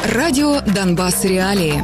Радио «Донбасс. Реалии».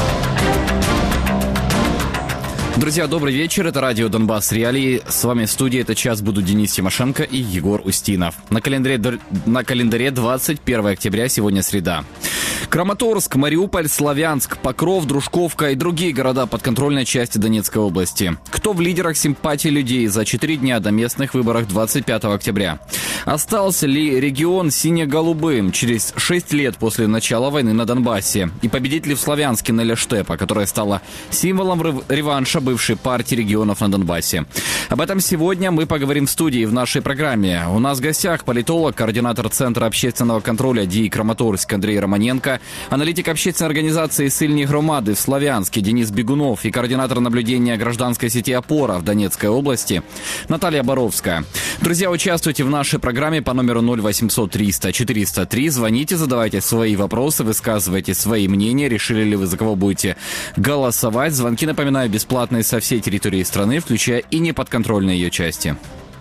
Друзья, добрый вечер. Это радио «Донбасс. Реалии». С вами в студии этот час будут Денис Тимошенко и Егор Устинов. На календаре 21 октября, сегодня среда. Краматорск, Мариуполь, Славянск, Покров, Дружковка и другие города подконтрольной части Донецкой области. Кто в лидерах симпатий людей за 4 дня до местных выборов 25 октября? Остался ли регион сине-голубым через 6 лет после начала войны на Донбассе? И победит ли в Славянске Неля Штепа, которая стала символом реванша бывшей партии регионов на Донбассе? Об этом сегодня мы поговорим в студии в нашей программе. У нас в гостях политолог, координатор Центра общественного контроля ДИИ Краматорск Андрей Романенко, аналитик общественной организации «Сильные громады» в Славянске Денис Бегунов и координатор наблюдения гражданской сети «Опора» в Донецкой области Наталья Боровская. Друзья, участвуйте в нашей программе по номеру 0800 300 403. Звоните, задавайте свои вопросы, высказывайте свои мнения. Решили ли вы, за кого будете голосовать? Звонки, напоминаю, бесплатные со всей территории страны, включая и неподконтрольные ее части.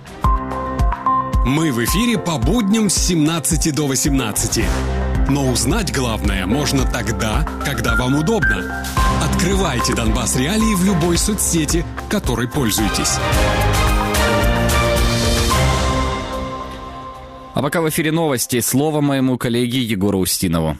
Мы в эфире по будням с 17 до 18. Но узнать главное можно тогда, когда вам удобно. Открывайте «Донбасс. Реалии» в любой соцсети, которой пользуетесь. А пока в эфире новости. Слово моему коллеге Егору Устинову.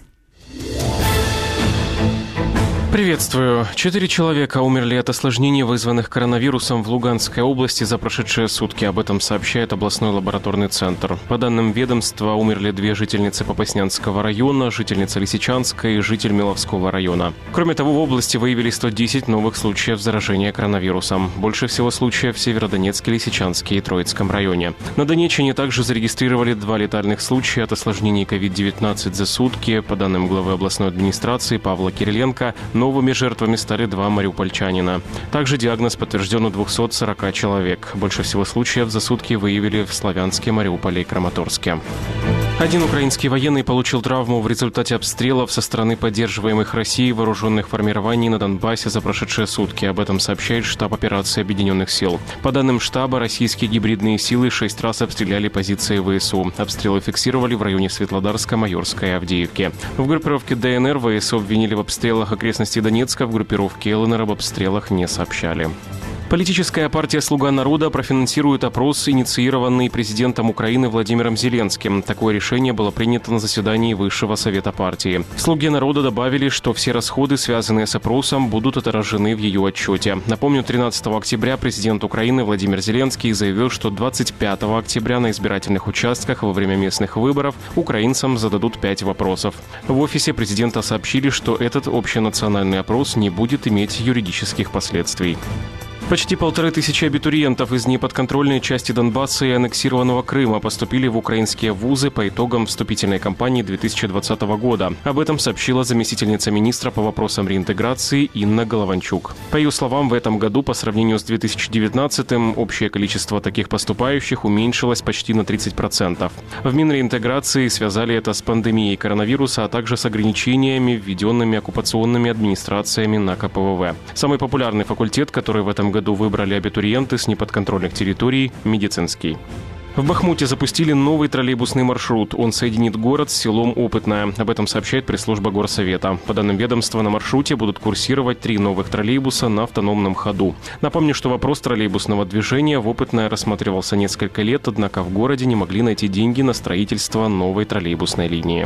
Приветствую. 4 человека умерли от осложнений, вызванных коронавирусом в Луганской области за прошедшие сутки. Об этом сообщает областной лабораторный центр. По данным ведомства, умерли 2 жительницы Попаснянского района, жительница Лисичанска и житель Миловского района. Кроме того, в области выявили 110 новых случаев заражения коронавирусом. Больше всего случаев в Северодонецке, Лисичанске и Троицком районе. На Донеччине также зарегистрировали 2 летальных случая от осложнений COVID-19 за сутки. По данным главы областной администрации Павла Кириленко, новыми жертвами стали 2 мариупольчанина. Также диагноз подтвержден у 240 человек. Больше всего случаев за сутки выявили в Славянске, Мариуполе и Краматорске. Один украинский военный получил травму в результате обстрелов со стороны поддерживаемых Россией вооруженных формирований на Донбассе за прошедшие сутки. Об этом сообщает штаб операции Объединенных сил. По данным штаба, российские гибридные силы 6 раз обстреляли позиции ВСУ. Обстрелы фиксировали в районе Светлодарска, Майорска и Авдеевки. В группировке ДНР ВСУ обвинили в обстрелах окрестностей Донецка, в группировке ЛНР об обстрелах не сообщали. Политическая партия «Слуга народа» профинансирует опрос, инициированный президентом Украины Владимиром Зеленским. Такое решение было принято на заседании Высшего совета партии. В «Слуге народа» добавили, что все расходы, связанные с опросом, будут отражены в ее отчете. Напомню, 13 октября президент Украины Владимир Зеленский заявил, что 25 октября на избирательных участках во время местных выборов украинцам зададут 5 вопросов. В офисе президента сообщили, что этот общенациональный опрос не будет иметь юридических последствий. Почти 1500 абитуриентов из неподконтрольной части Донбасса и аннексированного Крыма поступили в украинские вузы по итогам вступительной кампании 2020 года. Об этом сообщила заместительница министра по вопросам реинтеграции Инна Голованчук. По ее словам, в этом году по сравнению с 2019-м общее количество таких поступающих уменьшилось почти на 30%. В Минреинтеграции связали это с пандемией коронавируса, а также с ограничениями, введенными оккупационными администрациями на КПВВ. Самый популярный факультет, который в этом году выбрали абитуриенты с неподконтрольных территорий – медицинский. В Бахмуте запустили новый троллейбусный маршрут. Он соединит город с селом Опытное. Об этом сообщает пресс-служба горсовета. По данным ведомства, на маршруте будут курсировать 3 новых троллейбуса на автономном ходу. Напомню, что вопрос троллейбусного движения в Опытное рассматривался несколько лет, однако в городе не могли найти деньги на строительство новой троллейбусной линии.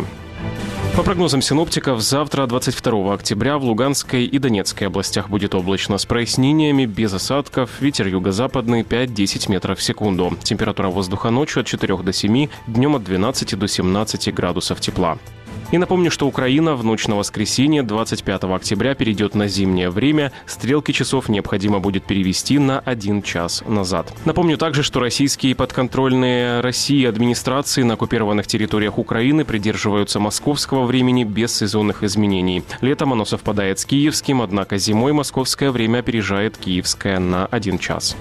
По прогнозам синоптиков, завтра, 22 октября, в Луганской и Донецкой областях будет облачно с прояснениями, без осадков, ветер юго-западный 5-10 метров в секунду. Температура воздуха ночью от 4 до 7, днем от 12 до 17 градусов тепла. И напомню, что Украина в ночь на воскресенье 25 октября перейдет на зимнее время. Стрелки часов необходимо будет перевести на 1 час назад. Напомню также, что российские подконтрольные России администрации на оккупированных территориях Украины придерживаются московского времени без сезонных изменений. Летом оно совпадает с киевским, однако зимой московское время опережает киевское на 1 час.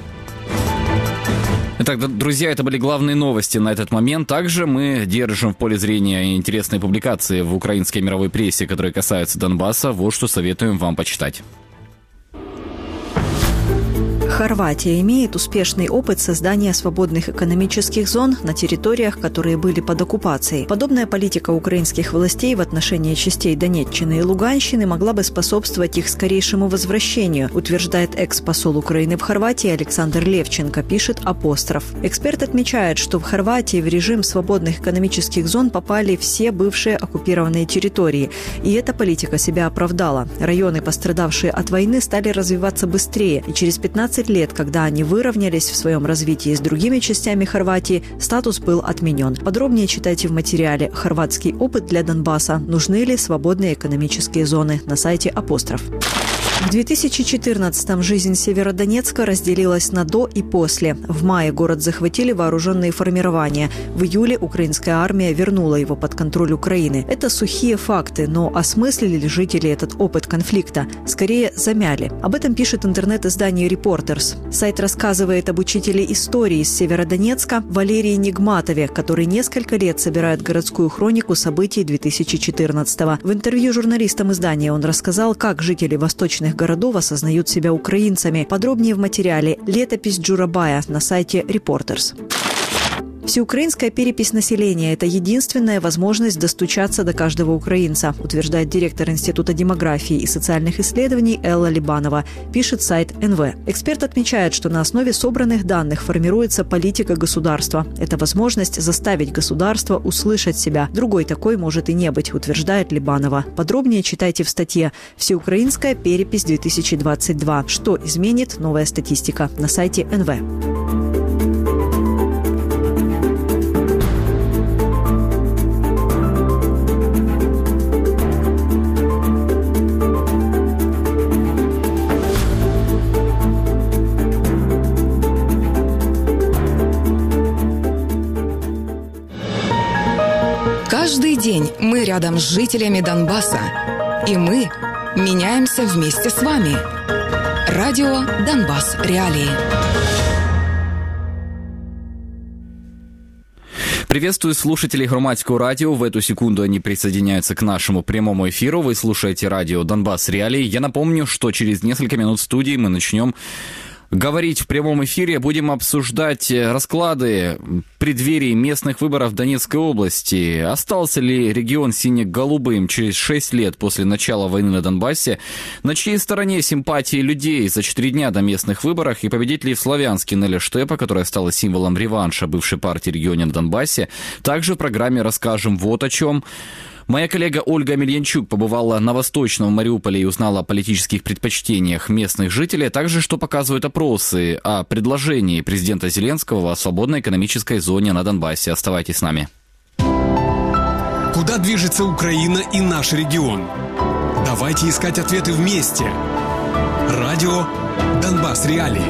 Итак, друзья, это были главные новости на этот момент. Также мы держим в поле зрения интересные публикации в украинской мировой прессе, которые касаются Донбасса. Вот что советуем вам почитать. Хорватия имеет успешный опыт создания свободных экономических зон на территориях, которые были под оккупацией. Подобная политика украинских властей в отношении частей Донеччины и Луганщины могла бы способствовать их скорейшему возвращению, утверждает экс-посол Украины в Хорватии Александр Левченко, пишет «Апостроф». Эксперт отмечает, что в Хорватии в режим свободных экономических зон попали все бывшие оккупированные территории, и эта политика себя оправдала. Районы, пострадавшие от войны, стали развиваться быстрее, и через 15 лет, когда они выровнялись в своем развитии с другими частями Хорватии, статус был отменен. Подробнее читайте в материале «Хорватский опыт для Донбасса. Нужны ли свободные экономические зоны» на сайте «Апостроф». В 2014-м жизнь Северодонецка разделилась на «до» и «после». В мае город захватили вооруженные формирования. В июле украинская армия вернула его под контроль Украины. Это сухие факты, но осмыслили ли жители этот опыт конфликта? Скорее, замяли. Об этом пишет интернет-издание «Репортерс». Сайт рассказывает об учителе истории из Северодонецка Валерии Нигматове, который несколько лет собирает городскую хронику событий 2014-го. В интервью журналистам издания он рассказал, как жители восточных городов осознают себя украинцами. Подробнее в материале «Летопись Джурабая» на сайте «Репортерс». Всеукраинская перепись населения – это единственная возможность достучаться до каждого украинца, утверждает директор Института демографии и социальных исследований Элла Либанова, пишет сайт НВ. Эксперт отмечает, что на основе собранных данных формируется политика государства. Это возможность заставить государство услышать себя. Другой такой может и не быть, утверждает Либанова. Подробнее читайте в статье «Всеукраинская перепись 2022. Что изменит новая статистика» на сайте НВ. Каждый день мы рядом с жителями Донбасса. И мы меняемся вместе с вами. Радио «Донбасс. Реалии». Приветствую слушателей Громадского радио. В эту секунду они присоединяются к нашему прямому эфиру. Вы слушаете радио «Донбасс. Реалии». Я напомню, что через несколько минут в студии мы начнем говорить в прямом эфире, будем обсуждать расклады преддверии местных выборов в Донецкой области. Остался ли регион сине-голубым через 6 лет после начала войны на Донбассе? На чьей стороне симпатии людей за 4 дня до местных выборов? И победит ли в Славянске Неля Штепа, которая стала символом реванша бывшей партии региона на Донбассе? Также в программе расскажем вот о чем. Моя коллега Ольга Мельянчук побывала на Восточном Мариуполе и узнала о политических предпочтениях местных жителей, а также что показывают опросы о предложении президента Зеленского о свободной экономической зоне на Донбассе. Оставайтесь с нами. Куда движется Украина и наш регион? Давайте искать ответы вместе. Радио «Донбасс. Реалии».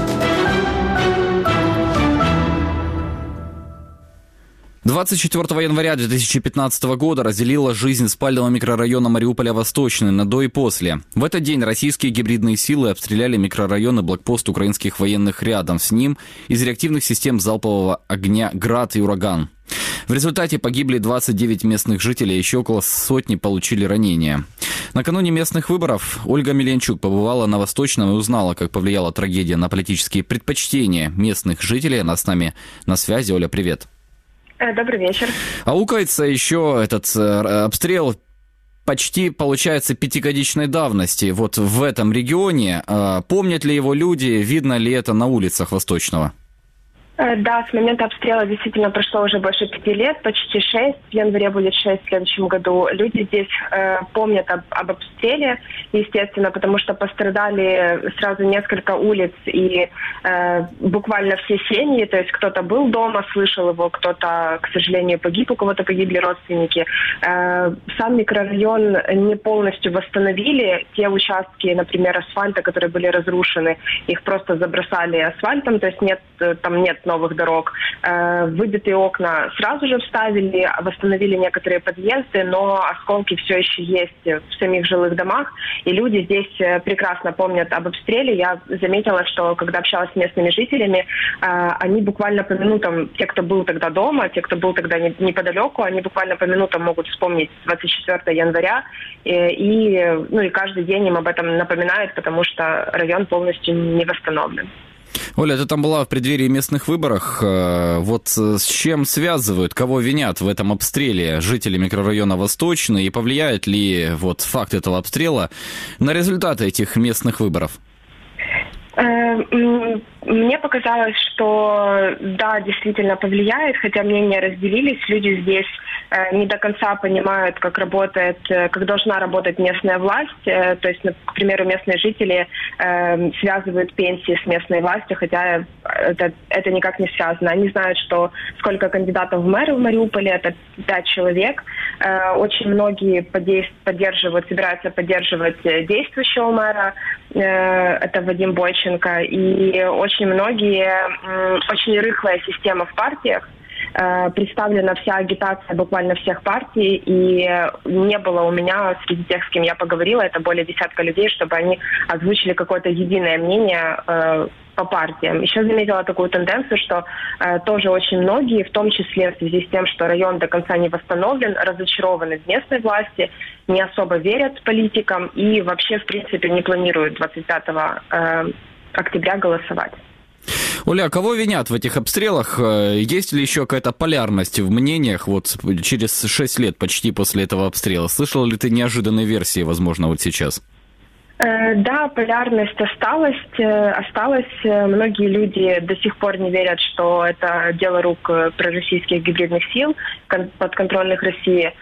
– 24 января 2015 года разделила жизнь спального микрорайона Мариуполя Восточный на до и после. В этот день российские гибридные силы обстреляли микрорайон и блокпост украинских военных рядом с ним из реактивных систем залпового огня «Град» и «Ураган». В результате погибли 29 местных жителей, еще около сотни получили ранения. Накануне местных выборов Ольга Мельянчук побывала на Восточном и узнала, как повлияла трагедия на политические предпочтения местных жителей. Она с нами на связи. Оля, привет. Добрый вечер. Аукается еще этот обстрел почти, получается, 5-годичной давности. Вот в этом регионе. Помнят ли его люди? Видно ли это на улицах Восточного? Да, с момента обстрела действительно прошло уже больше 5 лет, почти 6. В январе будет 6 в следующем году. Люди здесь помнят об обстреле, естественно, потому что пострадали сразу несколько улиц и буквально все семьи. То есть кто-то был дома, слышал его, кто-то, к сожалению, погиб, у кого-то погибли родственники. Сам микрорайон не полностью восстановили. Те участки, например, асфальта, которые были разрушены, их просто забросали асфальтом, то есть там нет новых дорог. Выбитые окна сразу же вставили, восстановили некоторые подъезды, но осколки все еще есть в самих жилых домах, и люди здесь прекрасно помнят об обстреле. Я заметила, что когда общалась с местными жителями, они буквально по минутам, те, кто был тогда дома, те, кто был тогда неподалеку, они буквально по минутам могут вспомнить 24 января, и каждый день им об этом напоминают, потому что район полностью не восстановлен. Оля, ты там была в преддверии местных выборов. Вот с чем связывают, кого винят в этом обстреле жители микрорайона Восточный, и повлияет ли вот факт этого обстрела на результаты этих местных выборов? Мне показалось, что да, действительно повлияет, хотя мнения разделились. Люди здесь не до конца понимают, как должна работать местная власть. То есть, к примеру, местные жители связывают пенсии с местной властью, хотя это никак не связано. Они знают, что сколько кандидатов в мэры в Мариуполе, это 5 человек. Очень многие собираются поддерживать действующего мэра, это Вадим Бойченко, и очень многие, очень рыхлая система в партиях, представлена вся агитация буквально всех партий, и не было у меня среди тех, с кем я поговорила, это более десятка людей, чтобы они озвучили какое-то единое мнение по партиям. Еще заметила такую тенденцию, что тоже очень многие, в том числе в связи с тем, что район до конца не восстановлен, разочарованы в местной власти, не особо верят политикам и вообще, в принципе, не планируют 25 октября голосовать. Оля, а кого винят в этих обстрелах? Есть ли еще какая-то полярность в мнениях вот через 6 лет почти после этого обстрела? Слышал ли ты неожиданные версии, возможно, вот сейчас? Да, полярность осталась. Многие люди до сих пор не верят, что это дело рук пророссийских гибридных сил, подконтрольных России.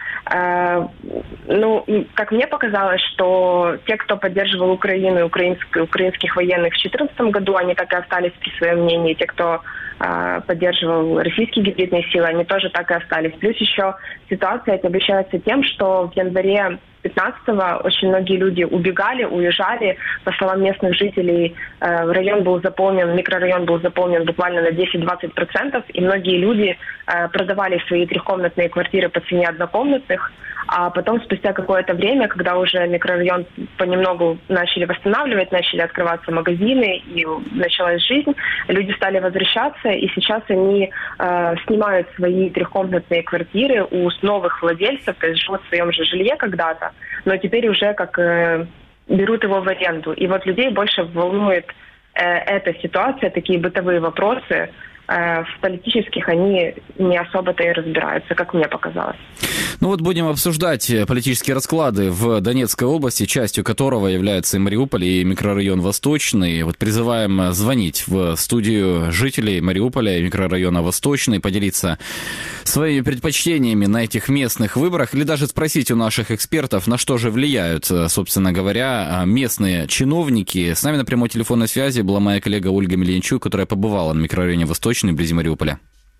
Как мне показалось, что те, кто поддерживал Украину и украинских военных в 2014 году, они так и остались при своем мнении. Те, кто поддерживал российские гибридные силы, они тоже так и остались. Плюс еще ситуация обещается тем, что в январе 15-го очень многие люди убегали, уезжали. По словам местных жителей, микрорайон был заполнен буквально на 10-20%, и многие люди продавали свои трехкомнатные квартиры по цене однокомнатных, а потом, спустя какое-то время, когда уже микрорайон понемногу начали восстанавливать, начали открываться магазины и началась жизнь, люди стали возвращаться, и сейчас они снимают свои трехкомнатные квартиры у новых владельцев, то есть живут в своем же жилье когда-то, но теперь уже берут его в аренду. И вот людей больше волнует эта ситуация, такие бытовые вопросы. В политических они не особо-то и разбираются, как мне показалось. Будем обсуждать политические расклады в Донецкой области, частью которого является и Мариуполь, и микрорайон Восточный. Призываем звонить в студию жителей Мариуполя и микрорайона Восточный, поделиться своими предпочтениями на этих местных выборах, или даже спросить у наших экспертов, на что же влияют, собственно говоря, местные чиновники. С нами на прямой телефонной связи была моя коллега Ольга Мельничук, которая побывала на микрорайоне Восточный, вблизи Мариуполя.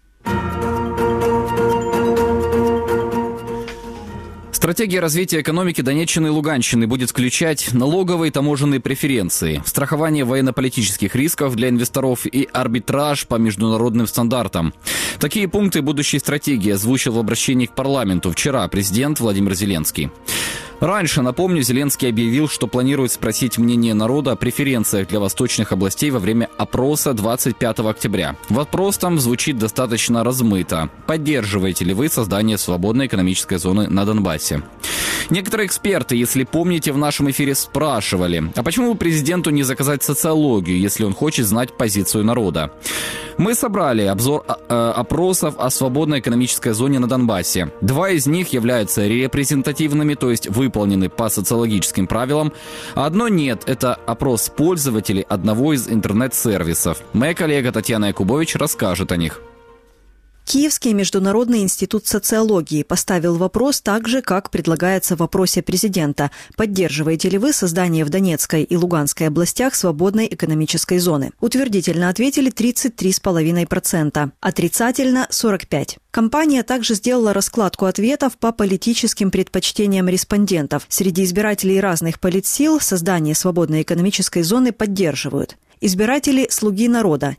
Стратегия развития экономики Донеччины и Луганщины будет включать налоговые и таможенные преференции, страхование военно-политических рисков для инвесторов и арбитраж по международным стандартам. Такие пункты будущей стратегии озвучил в обращении к парламенту вчера президент Владимир Зеленский. Раньше, напомню, Зеленский объявил, что планирует спросить мнение народа о преференциях для восточных областей во время опроса 25 октября. Вопрос там звучит достаточно размыто. Поддерживаете ли вы создание свободной экономической зоны на Донбассе? Некоторые эксперты, если помните, в нашем эфире спрашивали, а почему бы президенту не заказать социологию, если он хочет знать позицию народа? Мы собрали обзор опросов о свободной экономической зоне на Донбассе. 2 из них являются репрезентативными, то есть выполнены по социологическим правилам, а одно нет. Это опрос пользователей одного из интернет-сервисов. Моя коллега Татьяна Якубович расскажет о них. Киевский международный институт социологии поставил вопрос так же, как предлагается в вопросе президента. Поддерживаете ли вы создание в Донецкой и Луганской областях свободной экономической зоны? Утвердительно ответили 33,5%, отрицательно 45%. Компания также сделала раскладку ответов по политическим предпочтениям респондентов. Среди избирателей разных политсил создание свободной экономической зоны поддерживают. Избиратели «Слуги народа»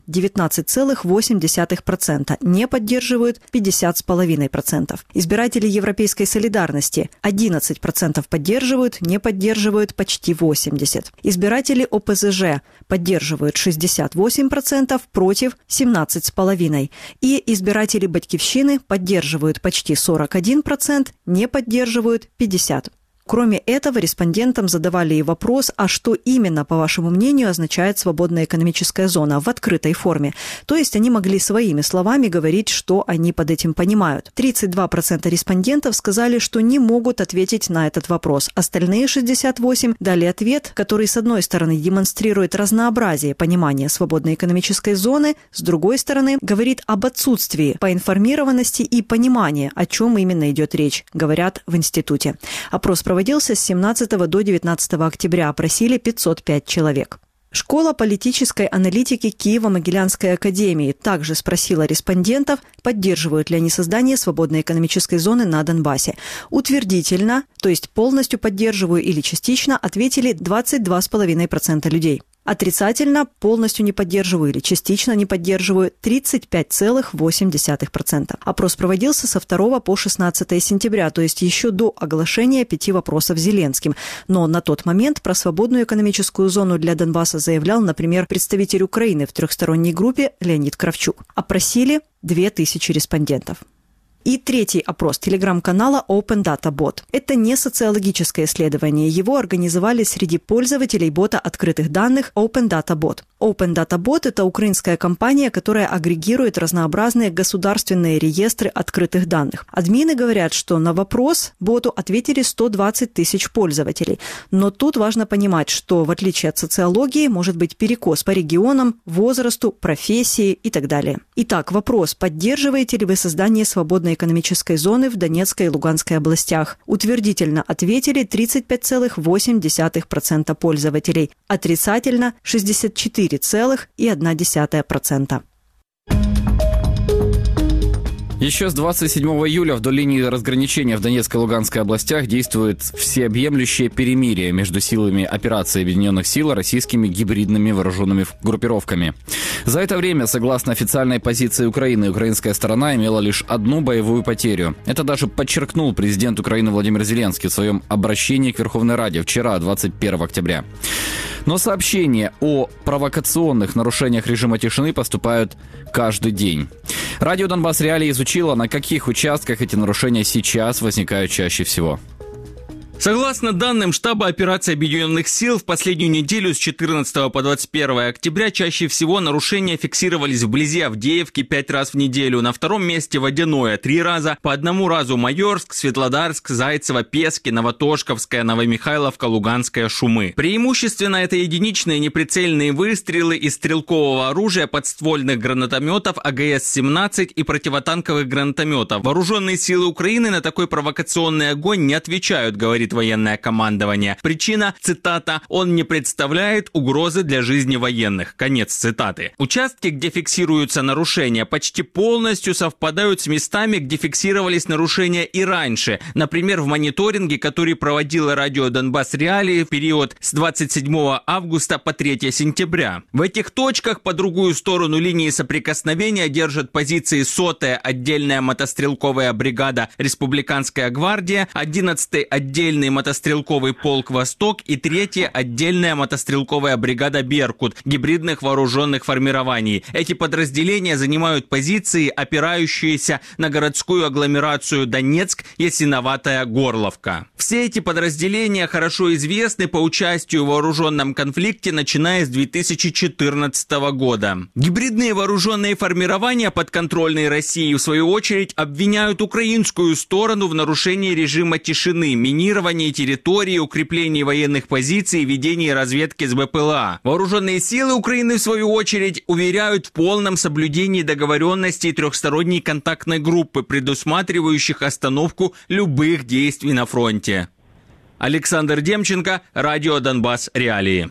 19,8%, не поддерживают 50,5%. Избиратели Европейской солидарности 11% поддерживают, не поддерживают почти 80%. Избиратели ОПЗЖ поддерживают 68%, против 17,5%. И избиратели «Батькивщины» поддерживают почти 41%, не поддерживают 50%. Кроме этого, респондентам задавали и вопрос, а что именно, по вашему мнению, означает свободная экономическая зона в открытой форме. То есть они могли своими словами говорить, что они под этим понимают. 32% респондентов сказали, что не могут ответить на этот вопрос. Остальные 68% дали ответ, который, с одной стороны, демонстрирует разнообразие понимания свободной экономической зоны, с другой стороны, говорит об отсутствии поинформированности и понимания, о чем именно идет речь, говорят в институте. Опрос проводился с 17 до 19 октября. Опросили 505 человек. Школа политической аналитики Киево-Могилянской академии также спросила респондентов, поддерживают ли они создание свободной экономической зоны на Донбассе. Утвердительно, то есть полностью поддерживаю или частично, ответили 22,5% людей. Отрицательно, полностью не поддерживаю или частично не поддерживаю 35,8%. Опрос проводился со 2 по 16 сентября, то есть еще до оглашения 5 вопросов Зеленским. Но на тот момент про свободную экономическую зону для Донбасса заявлял, например, представитель Украины в трехсторонней группе Леонид Кравчук. Опросили 2000 респондентов. И третий опрос телеграм-канала Open Data Bot. Это не социологическое исследование. Его организовали среди пользователей бота открытых данных Open Data Bot. Open Data Bot – это украинская компания, которая агрегирует разнообразные государственные реестры открытых данных. Админы говорят, что на вопрос боту ответили 120 тысяч пользователей. Но тут важно понимать, что в отличие от социологии может быть перекос по регионам, возрасту, профессии и так далее. Итак, вопрос: поддерживаете ли вы создание свободной экономической зоны в Донецкой и Луганской областях? Утвердительно ответили 35,8% пользователей, отрицательно 64,1%. Еще с 27 июля вдоль линии разграничения в Донецкой и Луганской областях действует всеобъемлющее перемирие между силами операции Объединенных сил и российскими гибридными вооруженными группировками. За это время, согласно официальной позиции Украины, украинская сторона имела лишь одну боевую потерю. Это даже подчеркнул президент Украины Владимир Зеленский в своем обращении к Верховной Раде вчера, 21 октября. Но сообщения о провокационных нарушениях режима тишины поступают каждый день. Радио «Донбасс Реалии» изучило, на каких участках эти нарушения сейчас возникают чаще всего. Согласно данным штаба операции Объединенных сил, в последнюю неделю с 14 по 21 октября чаще всего нарушения фиксировались вблизи Авдеевки 5 раз в неделю, на втором месте Водяное 3 раза, по одному разу Майорск, Светлодарск, Зайцево, Пески, Новотошковская, Новомихайловка, Луганская, Шумы. Преимущественно это единичные неприцельные выстрелы из стрелкового оружия, подствольных гранатометов, АГС-17 и противотанковых гранатометов. Вооруженные силы Украины на такой провокационный огонь не отвечают, говорит военное командование. Причина, цитата, «он не представляет угрозы для жизни военных». Конец цитаты. Участки, где фиксируются нарушения, почти полностью совпадают с местами, где фиксировались нарушения и раньше. Например, в мониторинге, который проводило радио «Донбасс Реалии» в период с 27 августа по 3 сентября. В этих точках по другую сторону линии соприкосновения держат позиции 100-я отдельная мотострелковая бригада «Республиканская гвардия», 11-й отдельный мотострелковый полк «Восток» и 3-я отдельная мотострелковая бригада «Беркут» гибридных вооруженных формирований. Эти подразделения занимают позиции, опирающиеся на городскую агломерацию Донецк, Ясиноватая, Горловка. Все эти подразделения хорошо известны по участию в вооруженном конфликте, начиная с 2014 года. Гибридные вооруженные формирования, подконтрольные России, в свою очередь, обвиняют украинскую сторону в нарушении режима тишины, минировании территории, укреплении военных позиций и ведении разведки с БПЛА. Вооруженные силы Украины, в свою очередь, уверяют в полном соблюдении договоренностей трехсторонней контактной группы, предусматривающих остановку любых действий на фронте. Александр Демченко, радио «Донбасс Реалии».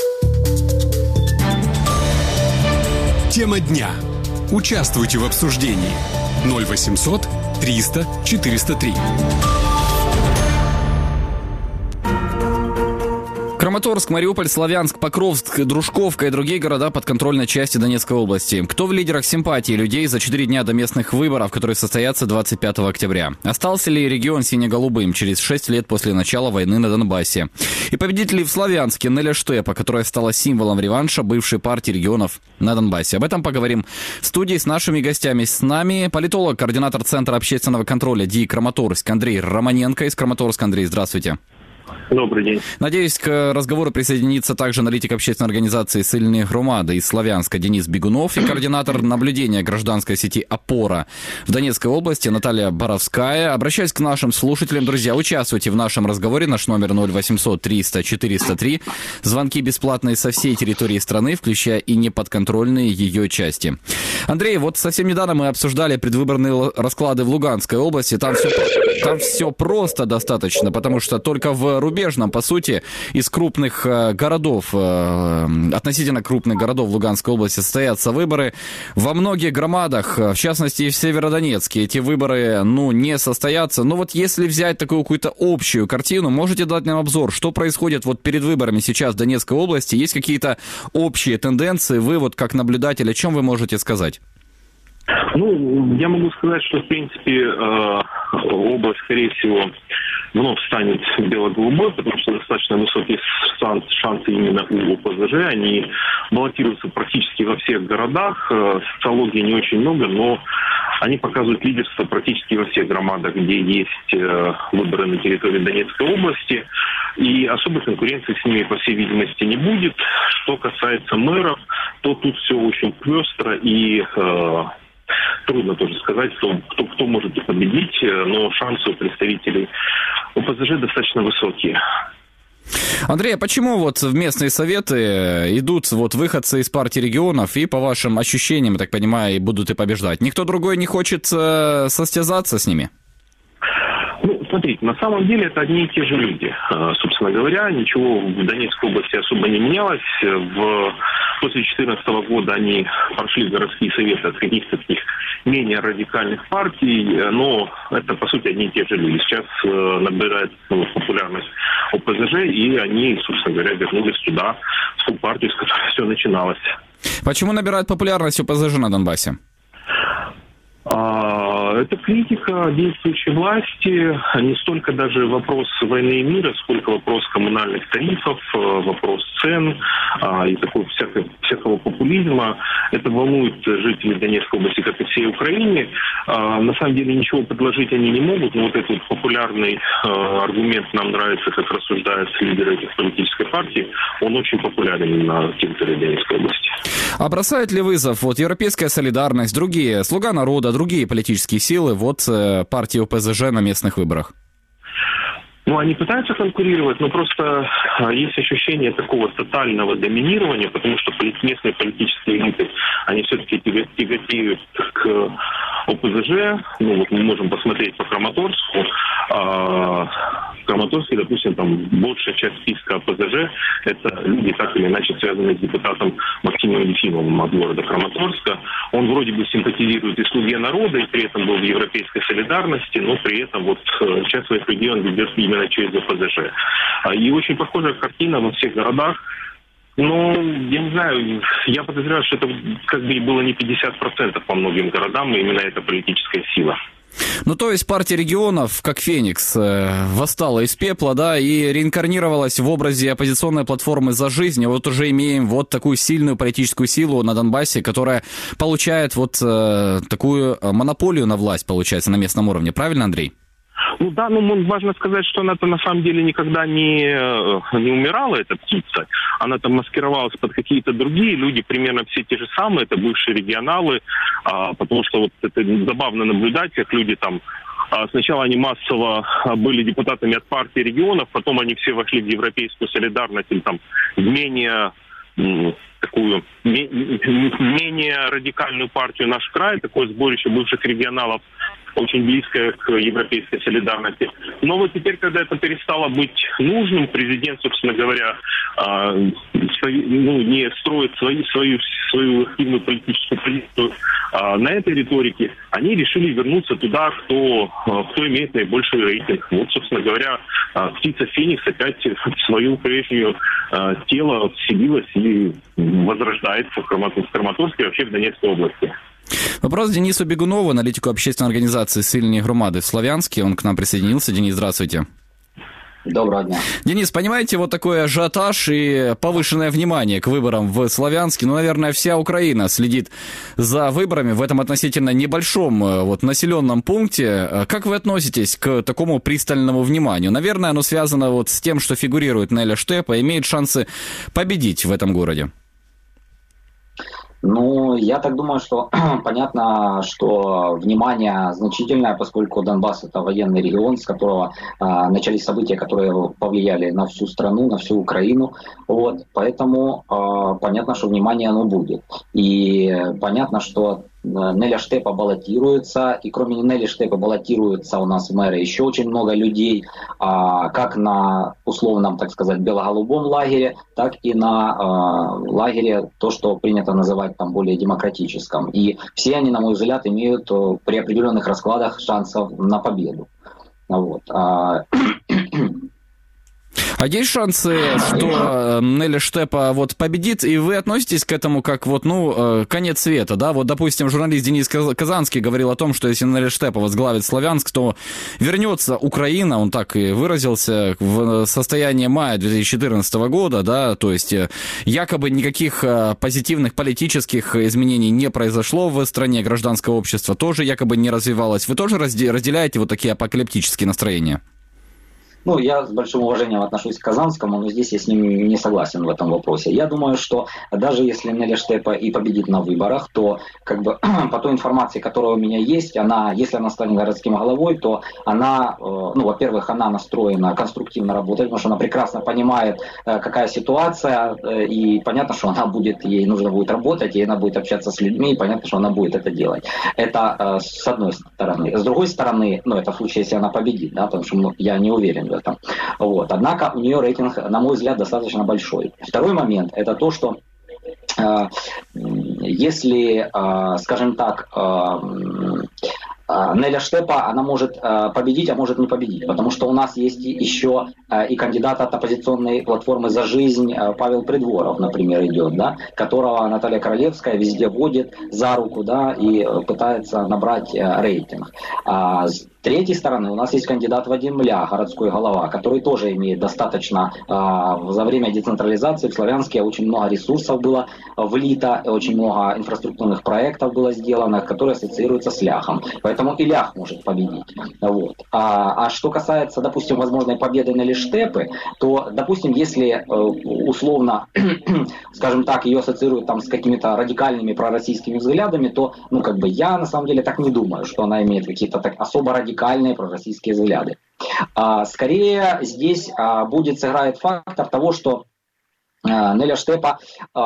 Тема дня. Участвуйте в обсуждении. 0800 300 403. Краматорск, Мариуполь, Славянск, Покровск, Дружковка и другие города подконтрольной части Донецкой области. Кто в лидерах симпатии людей за 4 дня до местных выборов, которые состоятся 25 октября? Остался ли регион сине-голубым через 6 лет после начала войны на Донбассе? И победит ли в Славянске Неля Штепа, которая стала символом реванша бывшей партии регионов на Донбассе? Об этом поговорим в студии с нашими гостями. С нами политолог, координатор Центра общественного контроля ДИИ Краматорск Андрей Романенко из Краматорска. Андрей, здравствуйте. Добрый день. Надеюсь, к разговору присоединится также аналитик общественной организации «Сильные громады» из Славянска Денис Бегунов и координатор наблюдения гражданской сети «Опора» в Донецкой области Наталья Боровская. Обращаюсь к нашим слушателям. Друзья, участвуйте в нашем разговоре. Наш номер 0800 300 403. Звонки бесплатные со всей территории страны, включая и неподконтрольные ее части. Андрей, вот совсем недавно мы обсуждали предвыборные расклады в Луганской области. Там все просто достаточно, потому что только в рубежном, по сути, из крупных городов, относительно крупных городов Луганской области состоятся выборы. Во многих громадах, в частности и в Северодонецке, эти выборы, не состоятся. Но вот если взять такую какую-то общую картину, можете дать нам обзор, что происходит вот перед выборами сейчас в Донецкой области? Есть какие-то общие тенденции? Вы вот как наблюдатель, о чем вы можете сказать? Я могу сказать, что, в принципе, область, скорее всего, вновь станет бело-голубой, потому что достаточно высокие шансы именно у ОПЗЖ. Они баллотируются практически во всех городах. Социологии не очень много, но они показывают лидерство практически во всех громадах, где есть выборы на территории Донецкой области. И особой конкуренции с ними, по всей видимости, не будет. Что касается мэров, то тут все очень пестро и... Трудно тоже сказать, кто может их победить, но шансы у представителей ОПЗЖ достаточно высокие. Андрей, а почему вот в местные советы идут вот выходцы из партии регионов и, по вашим ощущениям, я так понимаю, будут и побеждать? Никто другой не хочет состязаться с ними? Смотрите, на самом деле это одни и те же люди. Собственно говоря, ничего в Донецкой области особо не менялось. После 2014 года они прошли городские советы от каких-то таких менее радикальных партий, но это, по сути, одни и те же люди. Сейчас набирает популярность ОПЗЖ, и они, собственно говоря, вернулись туда, в ту партию, с которой все начиналось. Почему набирает популярность ОПЗЖ на Донбассе? Это критика действующей власти, не столько даже вопрос войны и мира, сколько вопрос коммунальных тарифов, вопрос цен и такого всякого популизма. Это волнует жителей Донецкой области, как и всей Украины. На самом деле ничего предложить они не могут, но вот этот популярный аргумент «нам нравится, как рассуждают лидеры этих политической партии», он очень популярен на территории Донецкой области. А бросает ли вызов вот Европейская солидарность, другие, Слуга народа, другие политические силы вот партии ОПЗЖ на местных выборах? Они пытаются конкурировать, но просто есть ощущение такого тотального доминирования, потому что местные политические элиты, они все-таки тяготеют к ОПЗЖ. Мы можем посмотреть по Краматорску. В Краматорске, допустим, там большая часть списка ОПЗЖ – это люди, так или иначе связанные с депутатом Максимом Ефимовым от города Краматорска. Он вроде бы симпатизирует и «Слуге народа», и при этом был в европейской солидарности, но при этом часть своих людей он ведет именно через ОПЗЖ. И очень похожая картина во всех городах. Но, я не знаю, я подозреваю, что это как бы было не 50% по многим городам, и именно эта политическая сила. То есть партия регионов, как Феникс, восстала из пепла, да, и реинкарнировалась в образе оппозиционной платформы «За жизнь». И вот уже имеем вот такую сильную политическую силу на Донбассе, которая получает вот такую монополию на власть, получается, на местном уровне. Правильно, Андрей? Важно сказать, что она-то на самом деле никогда не умирала, эта птица. Она там маскировалась под какие-то другие люди, примерно все те же самые, это бывшие регионалы, потому что вот это забавно наблюдать, как люди там сначала они массово были депутатами от партии регионов, потом они все вошли в европейскую солидарность или там менее радикальную партию «Наш край», такое сборище бывших регионалов, очень близкая к европейской солидарности. Но вот теперь, когда это перестало быть нужным, президент, собственно говоря, не строит свою активную политическую позицию на этой риторике, они решили вернуться туда, кто имеет наибольший рейтинг. Вот, собственно говоря, птица Феникс опять свою прежнюю тело вселилась и возрождается в Краматорске и вообще в Донецкой области. Вопрос Денису Бегунову, аналитику общественной организации «Сильные громады» в Славянске. Он к нам присоединился. Денис, здравствуйте. Доброго дня. Денис, понимаете, вот такой ажиотаж и повышенное внимание к выборам в Славянске, наверное, вся Украина следит за выборами в этом относительно небольшом населенном пункте. Как вы относитесь к такому пристальному вниманию? Наверное, оно связано с тем, что фигурирует Неля Штепа, имеет шансы победить в этом городе. Ну, я так думаю, что понятно, что внимание значительное, поскольку Донбасс — это военный регион, с которого начались события, которые повлияли на всю страну, на всю Украину. Вот, поэтому понятно, что внимание оно будет. И понятно, что Неля Штепа баллотируется, и кроме Нели Штепа баллотируется у нас в мэры еще очень много людей, как на условном, так сказать, бело-голубом лагере, так и на лагере, то, что принято называть там более демократическом. И все они, на мой взгляд, имеют при определенных раскладах шансов на победу. Вот. А есть шансы, что Неля Штепа победит, и вы относитесь к этому как конец света, да? Вот, допустим, журналист Денис Казанский говорил о том, что если Неля Штепа возглавит Славянск, то вернется Украина, он так и выразился, в состояние мая 2014 года, да, то есть якобы никаких позитивных политических изменений не произошло в стране, гражданское общество тоже якобы не развивалось. Вы тоже разделяете такие апокалиптические настроения? Ну, я с большим уважением отношусь к Казанскому, но здесь я с ним не согласен в этом вопросе. Я думаю, что даже если Неля Штепа и победит на выборах, то по той информации, которая у меня есть, если она станет городским головой, то она, во-первых, она настроена конструктивно работать, потому что она прекрасно понимает, какая ситуация, и понятно, что ей нужно будет работать, ей она будет общаться с людьми, и понятно, что она будет это делать. Это с одной стороны. С другой стороны, это в случае, если она победит, да, потому что я не уверен в этом. Вот. Однако у нее рейтинг, на мой взгляд, достаточно большой. Второй момент – это то, что если, скажем так, Неля Штепа, она может победить, а может не победить, потому что у нас есть еще и кандидат от оппозиционной платформы «За жизнь» Павел Придворов, например, идет, да, которого Наталья Королевская везде водит за руку, да, и пытается набрать рейтинг. С третьей стороны у нас есть кандидат Вадим Мля, городской голова, который тоже имеет достаточно, за время децентрализации в Славянске очень много ресурсов было влито, очень много инфраструктурных проектов было сделано, которые ассоциируются с ляхом. Поэтому и лях может победить. Вот. А что касается, допустим, возможной победы Нели Штепы, то, допустим, если условно, скажем так, ее ассоциируют там с какими-то радикальными пророссийскими взглядами, то, я на самом деле так не думаю, что она имеет какие-то так особо радикальные пророссийские взгляды. Скорее здесь сыграет фактор того, что Неля Штепа,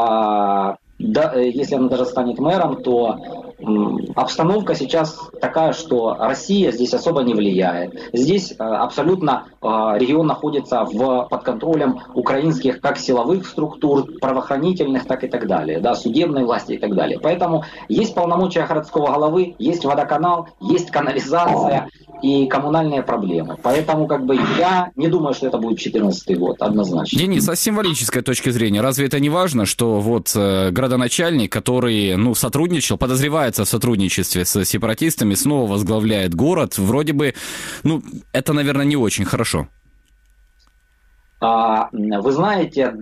если она даже станет мэром, то обстановка сейчас такая, что Россия здесь особо не влияет. Здесь абсолютно регион находится под контролем украинских как силовых структур, правоохранительных, так и так далее, да, судебной власти и так далее. Поэтому есть полномочия городского головы, есть водоканал, есть канализация и коммунальные проблемы. Поэтому я не думаю, что это будет 2014 год, однозначно. Денис, а с символической точки зрения, разве это не важно, что градоначальник, который сотрудничал, подозревается в сотрудничестве с сепаратистами, снова возглавляет город, вроде бы, это, наверное, не очень хорошо. Вы знаете,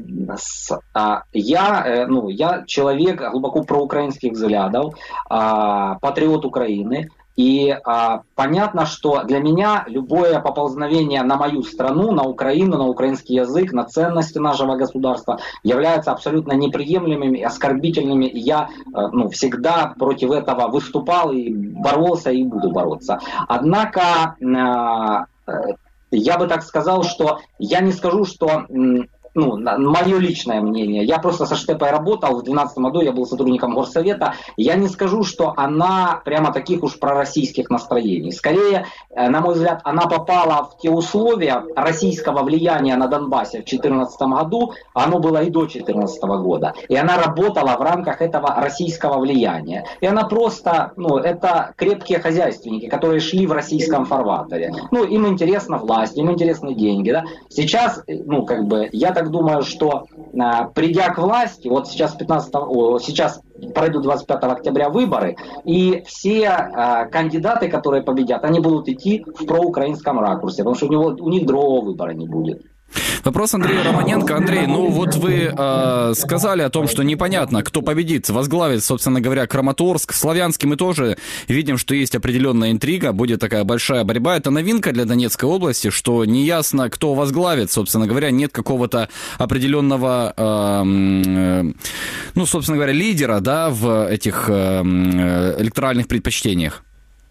я человек глубоко проукраинских взглядов, патриот Украины. И понятно, что для меня любое поползновение на мою страну, на Украину, на украинский язык, на ценности нашего государства является абсолютно неприемлемыми, оскорбительными. Я всегда против этого выступал и боролся, и буду бороться. Однако я бы так сказал, что я не скажу, что мое личное мнение, я просто со Штепой работал, в 2012 году я был сотрудником горсовета, я не скажу, что она прямо таких уж пророссийских настроений. Скорее, на мой взгляд, она попала в те условия российского влияния на Донбассе в 2014 году, оно было и до 2014 года, и она работала в рамках этого российского влияния. И она просто, это крепкие хозяйственники, которые шли в российском фарватере. Им интересна власть, им интересны деньги. Да? Сейчас, я так думаю, что придя к власти, вот сейчас пройдут 25 октября выборы, и все кандидаты, которые победят, они будут идти в проукраинском ракурсе, потому что у них другого выбора не будет. Вопрос Андрею Романенко. Андрей, вот вы сказали о том, что непонятно, кто победит, возглавит, собственно говоря, Краматорск. В Славянске мы тоже видим, что есть определенная интрига, будет такая большая борьба. Это новинка для Донецкой области, что неясно, кто возглавит, собственно говоря, нет какого-то определенного, собственно говоря, лидера, да, в этих электоральных предпочтениях.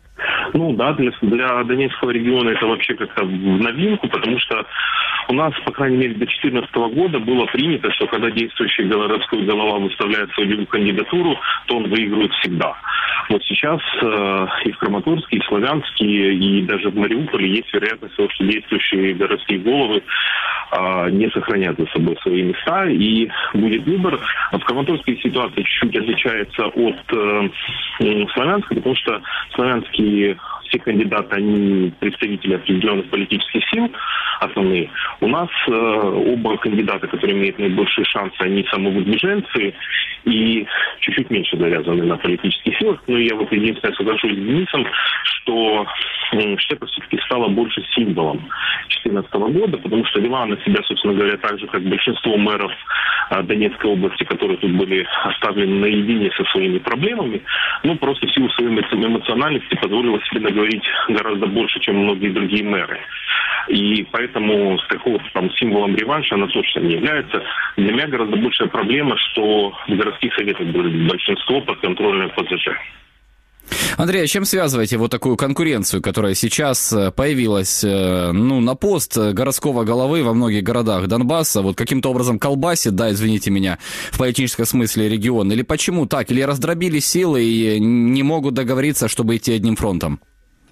Для Донецкого региона это вообще как-то в новинку, потому что у нас, по крайней мере, до 2014 года было принято, что когда действующий городской голова выставляет свою кандидатуру, то он выигрывает всегда. Вот сейчас и в Краматорске, и в Славянске, и даже в Мариуполе есть вероятность того, что действующие городские головы не сохранят за собой свои места, и будет выбор. В Краматорске ситуация чуть-чуть отличается от Славянска, потому что славянские все кандидаты, они представители определенных политических сил основные. У нас оба кандидата, которые имеют наибольшие шансы, они самовыдвиженцы и чуть-чуть меньше завязаны на политических силах. Но я единственное соглашусь с Денисом, что Штепа все-таки стала больше символом 2014 года, потому что вела она себя, собственно говоря, так же, как большинство мэров Донецкой области, которые тут были оставлены наедине со своими проблемами, просто в силу своей эмоциональности позволила себе наговорить гораздо больше, чем многие другие мэры. И поэтому такого символом реванша она точно не является. Для меня гораздо большая проблема, что в городских советах будет большинство подконтрольное ПЗЖ. Андрей, а чем связываете вот такую конкуренцию, которая сейчас появилась, на пост городского головы во многих городах Донбасса, вот каким-то образом колбасит, да, извините меня, в политическом смысле регион, или почему так, или раздробили силы и не могут договориться, чтобы идти одним фронтом?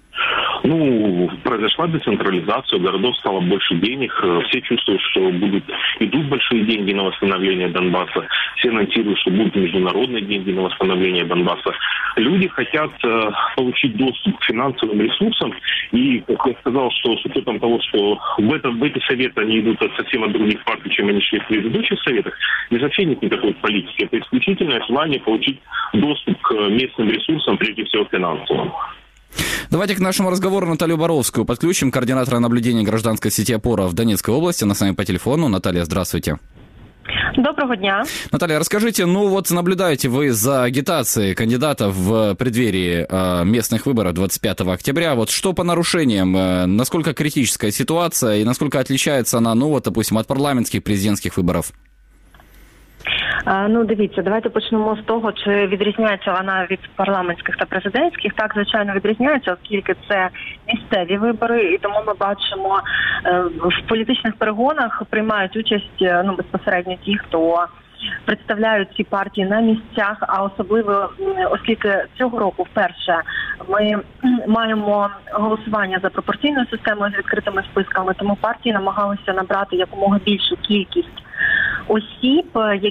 Произошла децентрализация, у городов стало больше денег, все чувствуют, что идут большие деньги на восстановление Донбасса, все анонсируют, что будут международные деньги на восстановление Донбасса. Люди хотят получить доступ к финансовым ресурсам, и, как я сказал, что с учетом того, что в эти советы они идут совсем от других партий, чем они шли в предыдущих советах, здесь вообще нет никакой политики, это исключительное желание получить доступ к местным ресурсам, прежде всего финансовым. Давайте к нашему разговору Наталью Боровскую подключим, координатора наблюдения гражданской сети «Опора» в Донецкой области. Она с нами по телефону. Наталья, здравствуйте. Доброго дня. Наталья, расскажите, наблюдаете вы за агитацией кандидатов в преддверии местных выборов 25 октября. Вот что по нарушениям, насколько критическая ситуация и насколько отличается она, допустим, от парламентских, президентських виборів? Дивіться, давайте почнемо з того, чи відрізняється вона від парламентських та президентських. Так, звичайно, відрізняється, оскільки це місцеві вибори, і тому ми бачимо, в політичних перегонах приймають участь безпосередньо ті, хто представляють ці партії на місцях, а особливо, оскільки цього року вперше ми маємо голосування за пропорційною системою з відкритими списками, тому партії намагалися набрати якомога більшу кількість осіб,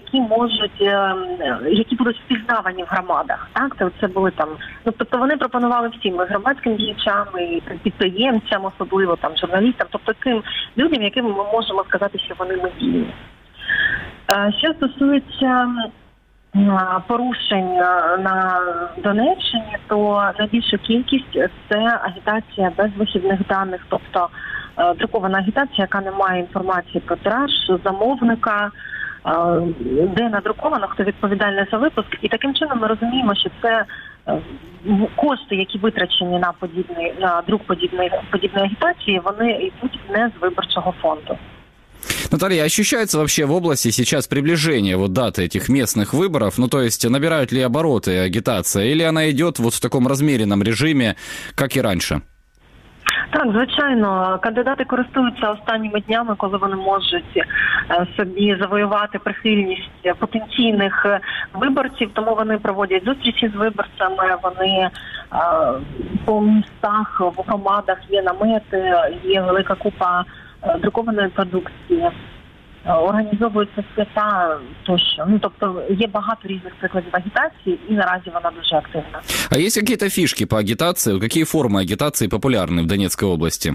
які будуть впізнавані в громадах. Так, це були тобто вони пропонували всім громадським діячам, і підприємцям, особливо журналістам, тобто тим людям, яким ми можемо сказати, що вони медійні. Що стосується порушень на Донеччині, то найбільша кількість це агітація без вихідних даних, тобто друкована агітація, яка не має інформації про тираж, замовника, де надруковано, хто відповідальний за випуск. І таким чином ми розуміємо, що це кошти, які витрачені на друк подібної агітації, вони йдуть не з виборчого фонду. Наталья, ощущается вообще в области сейчас приближение даты этих местных выборов? То есть набирают ли обороты агитация, или она идет в таком размеренном режиме, как и раньше? Так, звичайно, кандидати користуються останніми днями, коли вони можуть собі завоювати прихильність потенційних виборців, тому вони проводять зустрічі з виборцями, вони по містах, в громадах є намети, є велика купа друкованої продукції, організовуються свята тощо. Тобто є багато різних прикладів агітації, і наразі вона дуже активна. А есть какие-то фишки по агитации? Какие формы агитации популярны в Донецкой области?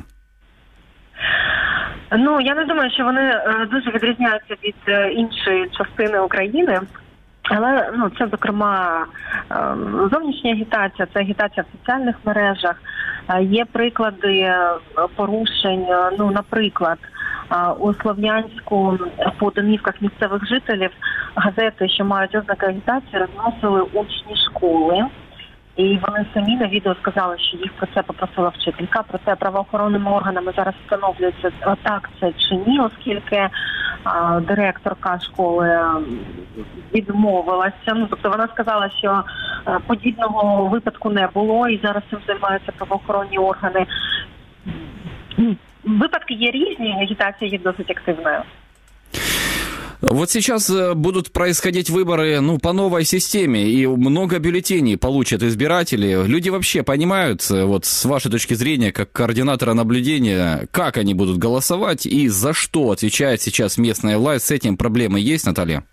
Я не думаю, що вони дуже відрізняються від іншої частини України. Але це, зокрема, зовнішня агітація, це агітація в соціальних мережах. Є приклади порушень, наприклад, у Слов'янську по домівках місцевих жителів газети, що мають ознаки агітації, розносили учні школи. І вони самі на відео сказали, що їх про це попросила вчителька. Проте правоохоронними органами зараз встановлюється, так це чи ні, оскільки директорка школи відмовилася. Тобто вона сказала, що подібного випадку не було, і зараз цим займаються правоохоронні органи. Випадки є різні, агітація є досить активною. Вот сейчас будут происходить выборы, по новой системе, и много бюллетеней получат избиратели. Люди вообще понимают, вот с вашей точки зрения, как координатора наблюдения, как они будут голосовать и за что отвечает сейчас местная власть? С этим проблемы есть, Наталья?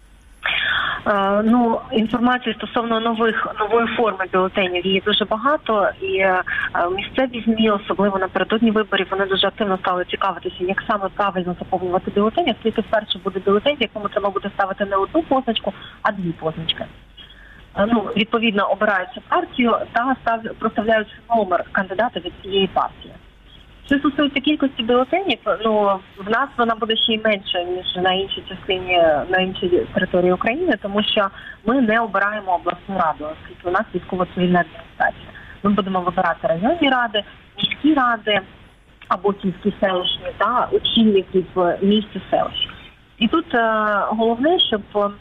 Інформації стосовно нової форми бюлетенів є дуже багато, і місцеві ЗМІ, особливо напередодні виборів, вони дуже активно стали цікавитися, як саме правильно заповнювати бюлетень, оскільки вперше буде бюлетень, в якому треба буде ставити не одну позначку, а дві позначки. Відповідно, обираються партію та проставляють номер кандидата від цієї партії. Що стосується кількості бюлетенів, в нас вона буде ще й менша, ніж на іншій частині, на іншій території України, тому що ми не обираємо обласну раду, оскільки у нас військово-цивільна адміністрація. Ми будемо вибирати районні ради, міські ради або сільські селищні та очільників міст і селищ. І тут головне, щоб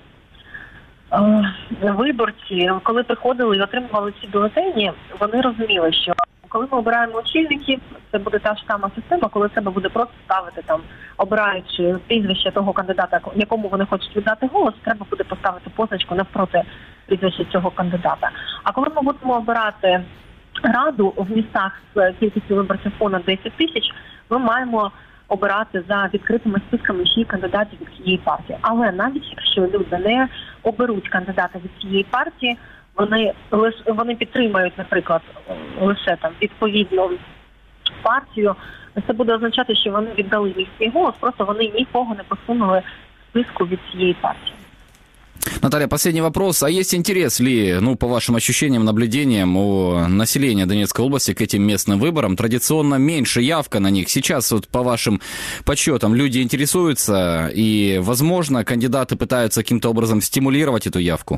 виборці, коли приходили і отримували ці бюлетені, вони розуміли, що коли ми обираємо очільників, це буде та ж сама система, коли треба буде просто ставити обираючи прізвище того кандидата, якому вони хочуть віддати голос, треба буде поставити позначку навпроти прізвища цього кандидата. А коли ми будемо обирати раду в містах з кількістю виборців понад 10 тисяч, ми маємо обирати за відкритими списками ще й кандидатів від цієї партії. Але навіть якщо люди не оберуть кандидата від цієї партії, вони підтримають, наприклад, лише відповідну партію, це буде означати, що вони віддали свій голос, просто вони нікого не посунули в списку від цієї партії. Наталья, последний вопрос. А есть интерес ли, по вашим ощущениям, наблюдениям у населения Донецкой области к этим местным выборам? Традиционно меньше явка на них. Сейчас, по вашим подсчетам, люди интересуются, и, возможно, кандидаты пытаются каким-то образом стимулировать эту явку?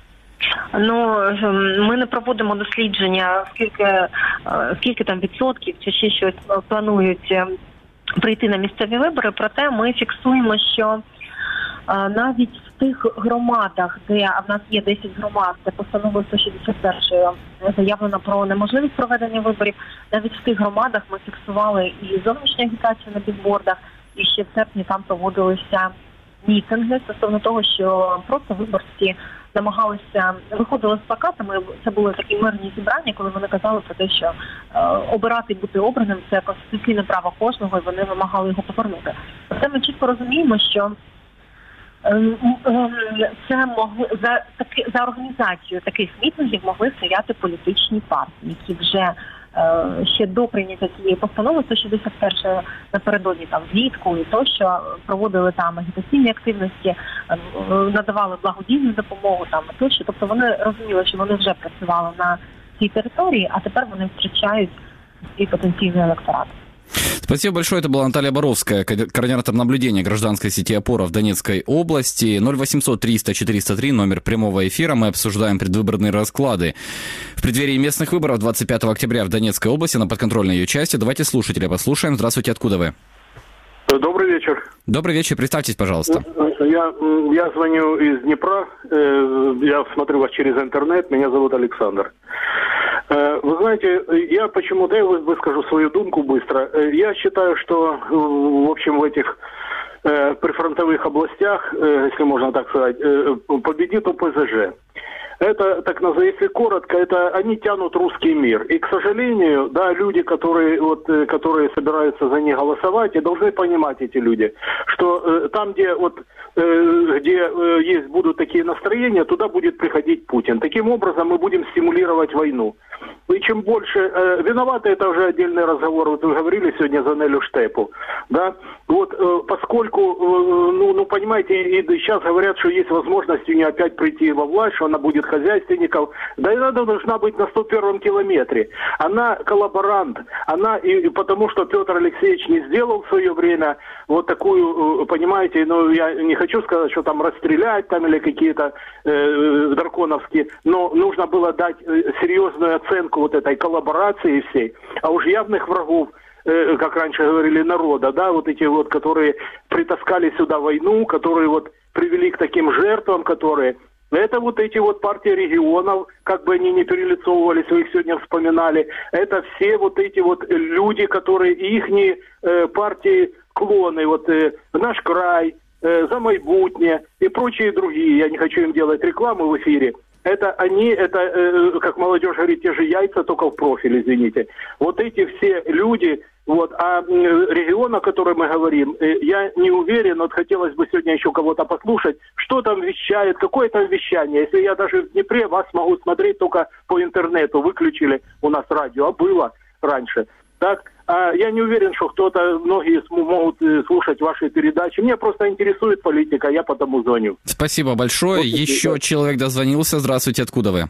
Ми не проводимо дослідження, скільки там відсотків чи ще щось планують прийти на місцеві вибори, проте ми фіксуємо, що навіть в тих громадах, а в нас є 10 громад, де постановою 161 заявлено про неможливість проведення виборів, навіть в тих громадах ми фіксували і зовнішню агітацію на бігбордах, і ще в серпні там проводилися мітинги стосовно того, що просто виборці намагалися, виходили з плакатами, це були такі мирні зібрання, коли вони казали про те, що обирати і бути обраним – це конституційне право кожного, і вони вимагали його повернути. Проте ми чітко розуміємо, що це за організацію таких мітингів могли стояти політичні партії, які вже ще до прийняття цієї постанови 161 напередодні влітку і тощо проводили там агітаційні активності, надавали благодійну допомогу тощо. Тобто вони розуміли, що вони вже працювали на цій території, а тепер вони втрачають свій потенційний електорат. Спасибо большое. Это была Наталья Боровская, координатор наблюдения гражданской сети «Опора» в Донецкой области. 0800 300 403, номер прямого эфира. Мы обсуждаем предвыборные расклады в преддверии местных выборов 25 октября в Донецкой области на подконтрольной ее части. Давайте слушателя послушаем. Здравствуйте, откуда вы? Добрый вечер. Добрый вечер. Представьтесь, пожалуйста. Я звоню из Днепра, я смотрю вас через интернет, меня зовут Александр. Вы знаете, я почему-то, я выскажу свою думку быстро. Я считаю, что, в общем, в этих прифронтовых областях, если можно так сказать, победит ОПЗЖ. Это, так называемое, если коротко, это они тянут русский мир. И, к сожалению, да, люди, которые собираются за них голосовать, и должны понимать эти люди, что там, где будут такие настроения, туда будет приходить Путин. Таким образом, мы будем стимулировать войну. И чем больше виноваты, это уже отдельный разговор. Вот вы говорили сегодня за Нелю Штепу, да? Вот поскольку, понимаете, и сейчас говорят, что есть возможность у нее опять прийти во власть, что она будет хозяйственником. Да и она должна быть на 101-м километре. Она коллаборант. Она, и потому что Петр Алексеевич не сделал в свое время вот такую, понимаете, я не хочу сказать, что там расстрелять там или какие-то драконовские, но нужно было дать серьезную оценку вот этой коллаборации всей. А уж явных врагов, как раньше говорили, народа, да, вот эти вот, которые притаскали сюда войну, которые вот привели к таким жертвам, которые... Это вот эти вот партии регионов, как бы они ни перелицовывались, вы их сегодня вспоминали, это все вот эти вот люди, которые ихние партии клоны, вот «Наш край», «За майбутнє» и прочие другие, я не хочу им делать рекламу в эфире. Это они, это, как молодежь говорит, те же яйца, только в профиль, извините. Вот эти все люди, вот, а регион, о котором мы говорим, я не уверен, вот хотелось бы сегодня еще кого-то послушать, что там вещает, какое там вещание. Если я даже в Днепре вас могу смотреть только по интернету, выключили у нас радио, а было раньше, так? А я не уверен, что многие могут слушать ваши передачи. Меня просто интересует политика, я потому звоню. Спасибо большое. Еще человек дозвонился. Здравствуйте, откуда вы?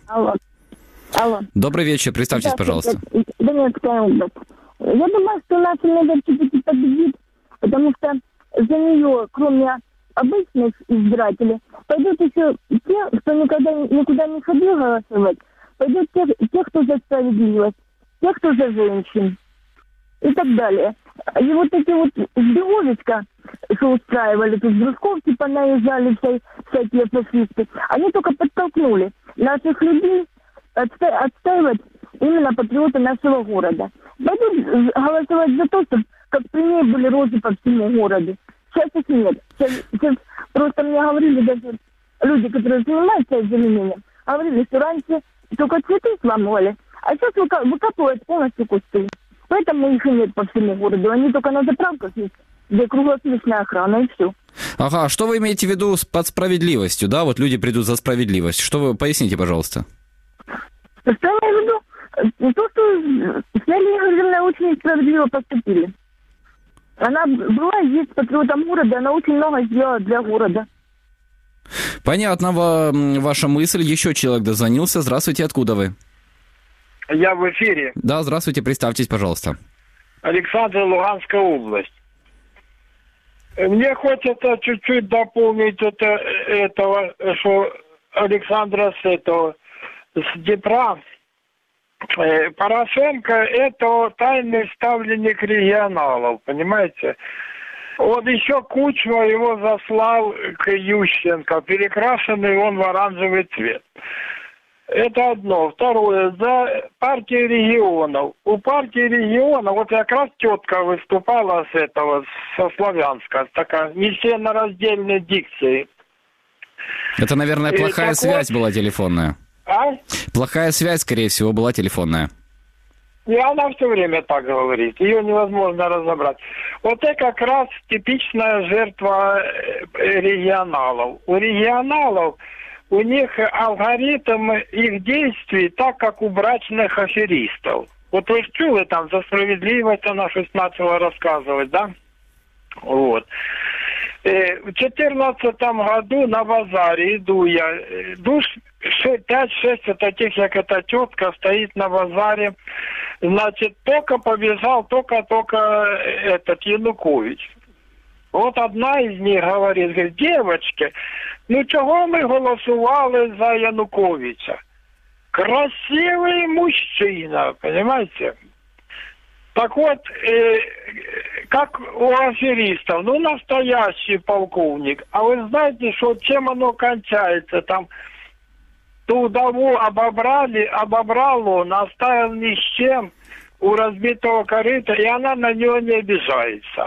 Алло. Добрый вечер, представьтесь, пожалуйста. Донецкая область. Я думаю, что наша Медведь все-таки победит, потому что за нее, кроме обычных избирателей, пойдут еще те, кто никуда не ходил голосовать, пойдут те, кто за справедливость, те, кто за женщин. И так далее. И вот эти вот сбеговичка, что устраивали, тут брусковки понаезжали, всякие фашисты, они только подтолкнули наших людей отстаивать именно патриоты нашего города. Пойдут голосовать за то, чтобы как при ней были розы по всему городу. Сейчас их нет. Сейчас просто мне говорили даже люди, которые занимаются озеленением, говорили, что раньше только цветы сламывали, а сейчас выкапывают полностью кусты. Поэтому их и нет по всему городу. Они только на заправках есть, где круглосуточная охрана, и все. Ага, что вы имеете в виду под справедливостью, да? Вот люди придут за справедливость. Что вы, поясните, пожалуйста. Что я имею в виду? То, что с Нелли Игоревной очень справедливо поступили. Она была и есть патриотом города, она очень много сделала для города. Понятно, ваша мысль. Еще человек дозвонился. Здравствуйте, откуда вы? Я в эфире. Да, здравствуйте, представьтесь, пожалуйста. Александр, Луганская область. Мне хочется чуть-чуть дополнить этого, что Александра с Днепра. Порошенко – это тайный ставленник регионалов, понимаете? Он еще Кучма его заслал к Ющенко, перекрашенный он в оранжевый цвет. Это одно. Второе, за партию регионов. У партии регионов, вот как раз тетка выступала со Славянска, такая нечленораздельной дикцией. Это, наверное, плохая связь была телефонная. А? Плохая связь, скорее всего, была телефонная. И она все время так говорит. Ее невозможно разобрать. Вот это как раз типичная жертва регионалов. У регионалов у них алгоритм их действий так, как у брачных аферистов. Вот вы чули там за справедливость, она щось начала рассказывать, да? Вот. В 2014 году на базаре иду я. 5-6 таких, как эта тетка, стоит на базаре. Значит, только побежал, только этот Янукович. Вот одна из них говорит, девочки, ну чого ми голосували за Януковича? Красивый мужчина, понимаете? Так вот, как у аферистов. Ну, настоящий полковник. А вы знаете, что чем оно кончается? Там ту вдову обобрал он, оставил ни с чем у разбитого корыта, и она на него не обижается.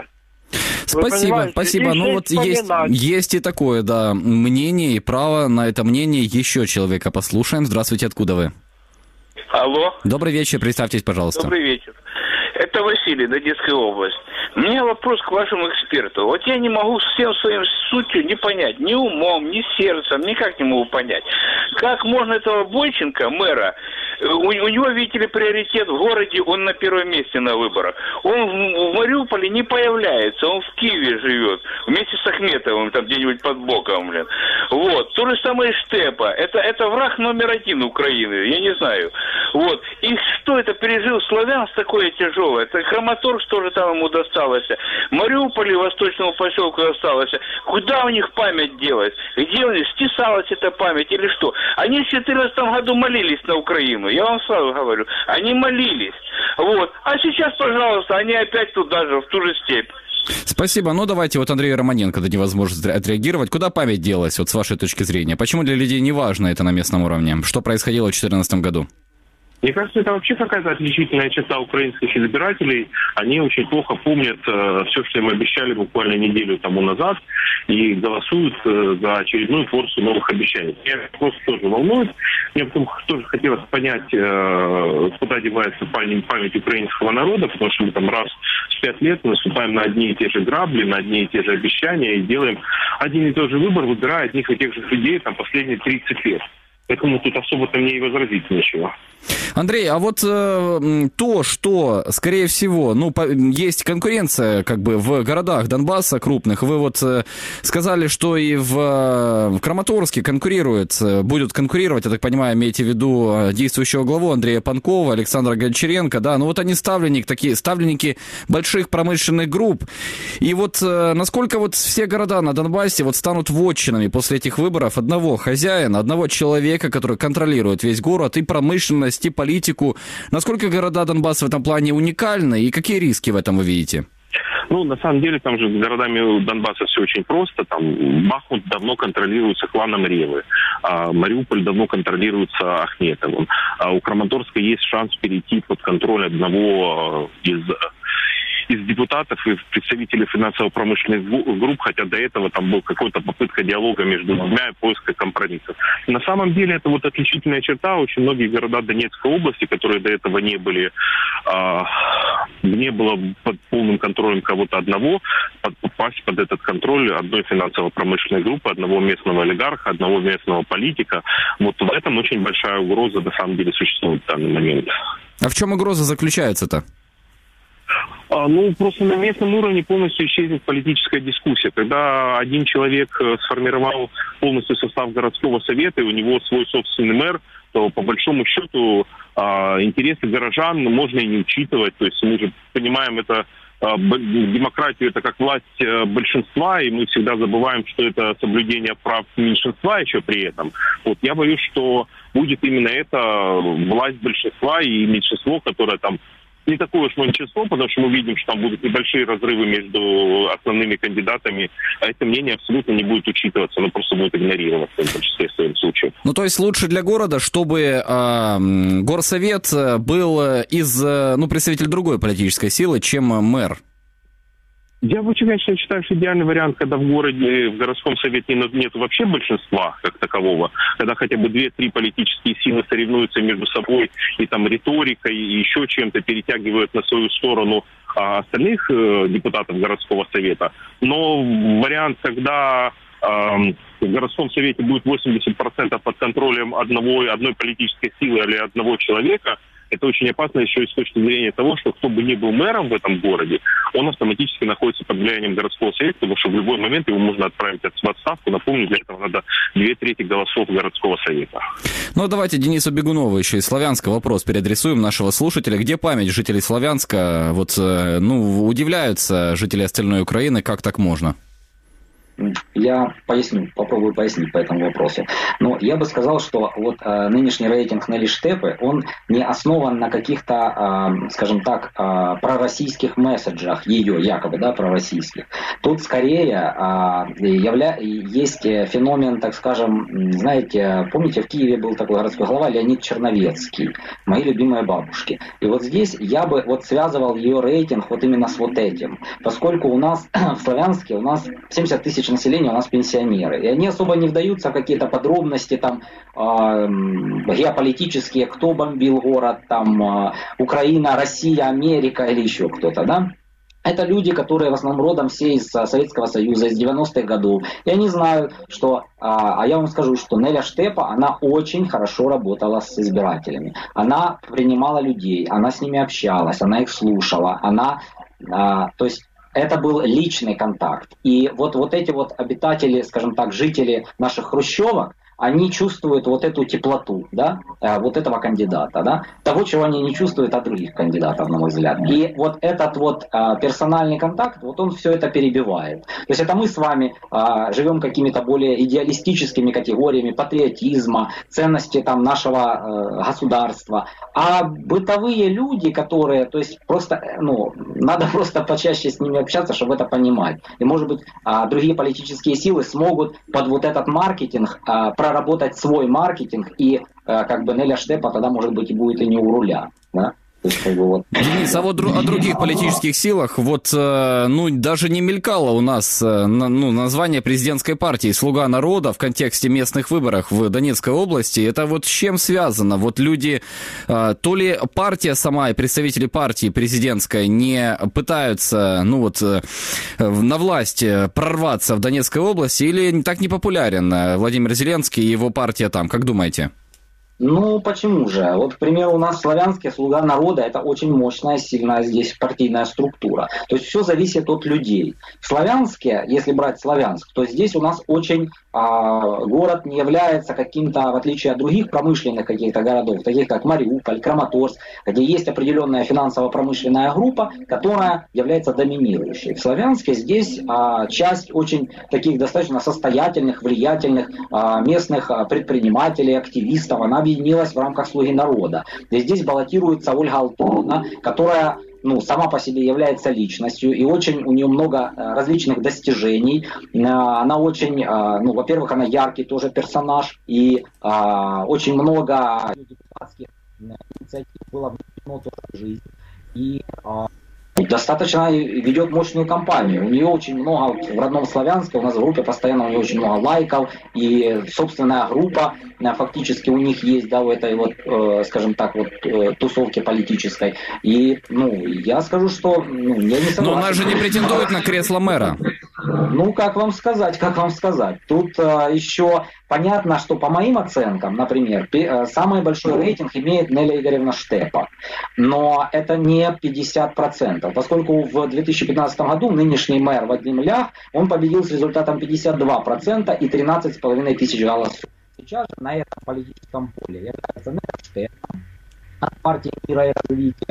Спасибо. Ну вот есть и такое, да, мнение, и право на это мнение еще человека послушаем. Здравствуйте, откуда вы? Алло. Добрый вечер, представьтесь, пожалуйста. Добрый вечер. Это Василий, Донецкая область. У меня вопрос к вашему эксперту. Вот я не могу всем своим сутью не понять, ни умом, ни сердцем, никак не могу понять. Как можно этого Бойченко, мэра, у него, видите ли, приоритет в городе, он на первом месте на выборах. Он в Мариуполе не появляется, он в Киеве живет, вместе с Ахметовым, там где-нибудь под боком, блин. Вот. То же самое Штепа. Это враг номер один Украины, я не знаю. Вот. И что это пережил Славянск такое тяжелое? Это Краматорск тоже там ему досталось. Мариуполе, Восточному поселку осталось. Куда у них память делать? Где у них стесалась эта память или что? Они в 2014 году молились на Украину. Я вам сразу говорю. Они молились. Вот. А сейчас, пожалуйста, они опять туда же, в ту же степь. Спасибо. Ну, давайте вот Андрею Романенко дадим возможность отреагировать. Куда память делась, вот с вашей точки зрения? Почему для людей не важно это на местном уровне? Что происходило в 2014 году? Мне кажется, это вообще какая-то отличительная черта украинских избирателей. Они очень плохо помнят все, что им обещали буквально неделю тому назад, и голосуют за очередную порцию новых обещаний. Меня просто тоже волнует. Мне потом тоже хотелось понять, куда девается память украинского народа, потому что мы там раз в 5 лет наступаем на одни и те же грабли, на одни и те же обещания, и делаем один и тот же выбор, выбирая одних и тех же людей там последние 30 лет. Поэтому тут особо-то мне и возразить нечего. Андрей, а вот то, что, скорее всего, есть конкуренция как бы в городах Донбасса крупных. Вы вот сказали, что и в Краматорске будут конкурировать, я так понимаю, имеете в виду действующего главу Андрея Панкова, Александра Гончаренко, да, вот они ставленники больших промышленных групп. И вот насколько вот все города на Донбассе вот станут вотчинами после этих выборов одного хозяина, одного человека, который контролирует весь город, и промышленность, и политику. Насколько города Донбасса в этом плане уникальны, и какие риски в этом вы видите? Ну, на самом деле, там же с городами Донбасса все очень просто. Там Бахмут давно контролируется кланом Ревы, а Мариуполь давно контролируется Ахметовым. А у Краматорска есть шанс перейти под контроль одного из депутатов и представителей финансово-промышленных групп, хотя до этого там была какая-то попытка диалога между двумя и поиска компромиссов. На самом деле это вот отличительная черта. Очень многие города Донецкой области, которые до этого не было под полным контролем кого-то одного, попасть под этот контроль одной финансово-промышленной группы, одного местного олигарха, одного местного политика. Вот в этом очень большая угроза на самом деле существует в данный момент. А в чем угроза заключается-то? Просто на местном уровне полностью исчезнет политическая дискуссия. Когда один человек сформировал полностью состав городского совета, и у него свой собственный мэр, то по большому счету интересы горожан можно и не учитывать. То есть мы же понимаем, это демократию, это как власть большинства, и мы всегда забываем, что это соблюдение прав меньшинства еще при этом. Вот я боюсь, что будет именно это власть большинства и меньшинство, которое там не такое уж меньшинство, потому что мы видим, что там будут небольшие разрывы между основными кандидатами, а это мнение абсолютно не будет учитываться, оно просто будет игнорироваться в большинстве своих случаев. Ну, то есть лучше для города, чтобы горсовет был представитель другой политической силы, чем мэр? Я очень, конечно, считаю, что идеальный вариант, когда в городе, в городском совете нет вообще большинства как такового, когда хотя бы 2-3 политические силы соревнуются между собой и там риторикой и еще чем-то перетягивают на свою сторону остальных депутатов городского совета. Но вариант, когда в городском совете будет 80% под контролем одной политической силы или одного человека, это очень опасно еще и с точки зрения того, что кто бы ни был мэром в этом городе, он автоматически находится под влиянием городского совета, потому что в любой момент его можно отправить в отставку. Напомню, для этого надо 2/3 голосов городского совета. Ну, давайте Денису Бегунову еще из Славянска вопрос переадресуем нашего слушателя. Где память жителей Славянска? Удивляются жители остальной Украины, как так можно? я попробую пояснить по этому вопросу. Но я бы сказал, что вот нынешний рейтинг Нелли Штепы, он не основан на каких-то, скажем так, пророссийских месседжах ее, якобы, да, пророссийских. Тут скорее есть феномен, так скажем, знаете, помните, в Киеве был такой городской глава Леонид Черновецкий, мои любимые бабушки. И вот здесь я бы вот связывал ее рейтинг вот именно с вот этим, поскольку у нас в Славянске, у нас 70 тысяч населения, у нас пенсионеры, и они особо не вдаются в какие-то подробности там геополитические, кто бомбил город, там Украина, Россия, Америка или еще кто-то, да? Это люди, которые в основном родом все из Советского Союза, из 90-х годов. И они знают, что, я вам скажу, что Неля Штепа, она очень хорошо работала с избирателями. Она принимала людей, она с ними общалась, она их слушала, то есть это был личный контакт. И вот эти вот обитатели, скажем так, жители наших хрущевок, они чувствуют вот эту теплоту, да, вот этого кандидата, да, того, чего они не чувствуют от других кандидатов, на мой взгляд. И вот этот вот персональный контакт, вот он все это перебивает. То есть это мы с вами живем какими-то более идеалистическими категориями патриотизма, ценности там нашего государства. А бытовые люди, которые, то есть просто, надо просто почаще с ними общаться, чтобы это понимать. И, может быть, другие политические силы смогут под вот этот маркетинг проработать свой маркетинг, и как бы Неля Штепа тогда, может быть, и будет и не у руля, да? Денис, а вот о других политических силах, даже не мелькало у нас название президентской партии «Слуга народа» в контексте местных выборов в Донецкой области. Это вот с чем связано? Вот люди, то ли партия сама и представители партии президентской не пытаются, на власть прорваться в Донецкой области, или так не популярен Владимир Зеленский и его партия там, как думаете? Почему же? Вот, к примеру, у нас в Славянске «Слуга народа» — это очень мощная, сильная здесь партийная структура. То есть все зависит от людей. В Славянске, если брать Славянск, то здесь у нас очень город не является каким-то, в отличие от других промышленных каких-то городов, таких как Мариуполь, Краматорск, где есть определенная финансово-промышленная группа, которая является доминирующей. В Славянске здесь часть очень таких достаточно состоятельных, влиятельных местных предпринимателей, активистов, она объединилась в рамках «Слуги народа». И здесь баллотируется Ольга Алтунина, которая сама по себе является личностью, и очень у нее много различных достижений. Она очень, во-первых, она яркий тоже персонаж, и очень много депутатских инициатив было внедрено тоже в жизнь. И достаточно ведет мощную кампанию. У нее очень много в родном Славянске, у нас в группе постоянно у нее очень много лайков, и собственная группа фактически у них есть, да, в этой вот, скажем так, вот тусовке политической. И, я скажу, что я не согласен. Но она же не претендует на кресло мэра. Как вам сказать? Тут еще понятно, что по моим оценкам, например, самый большой рейтинг имеет Неля Игоревна Штепа. Но это не 50%, поскольку в 2015 году нынешний мэр Вадим Лях, он победил с результатом 52% и 13,5 тысяч голосов. Сейчас же на этом политическом поле является Неля Штепа от партии «Мира и развития»,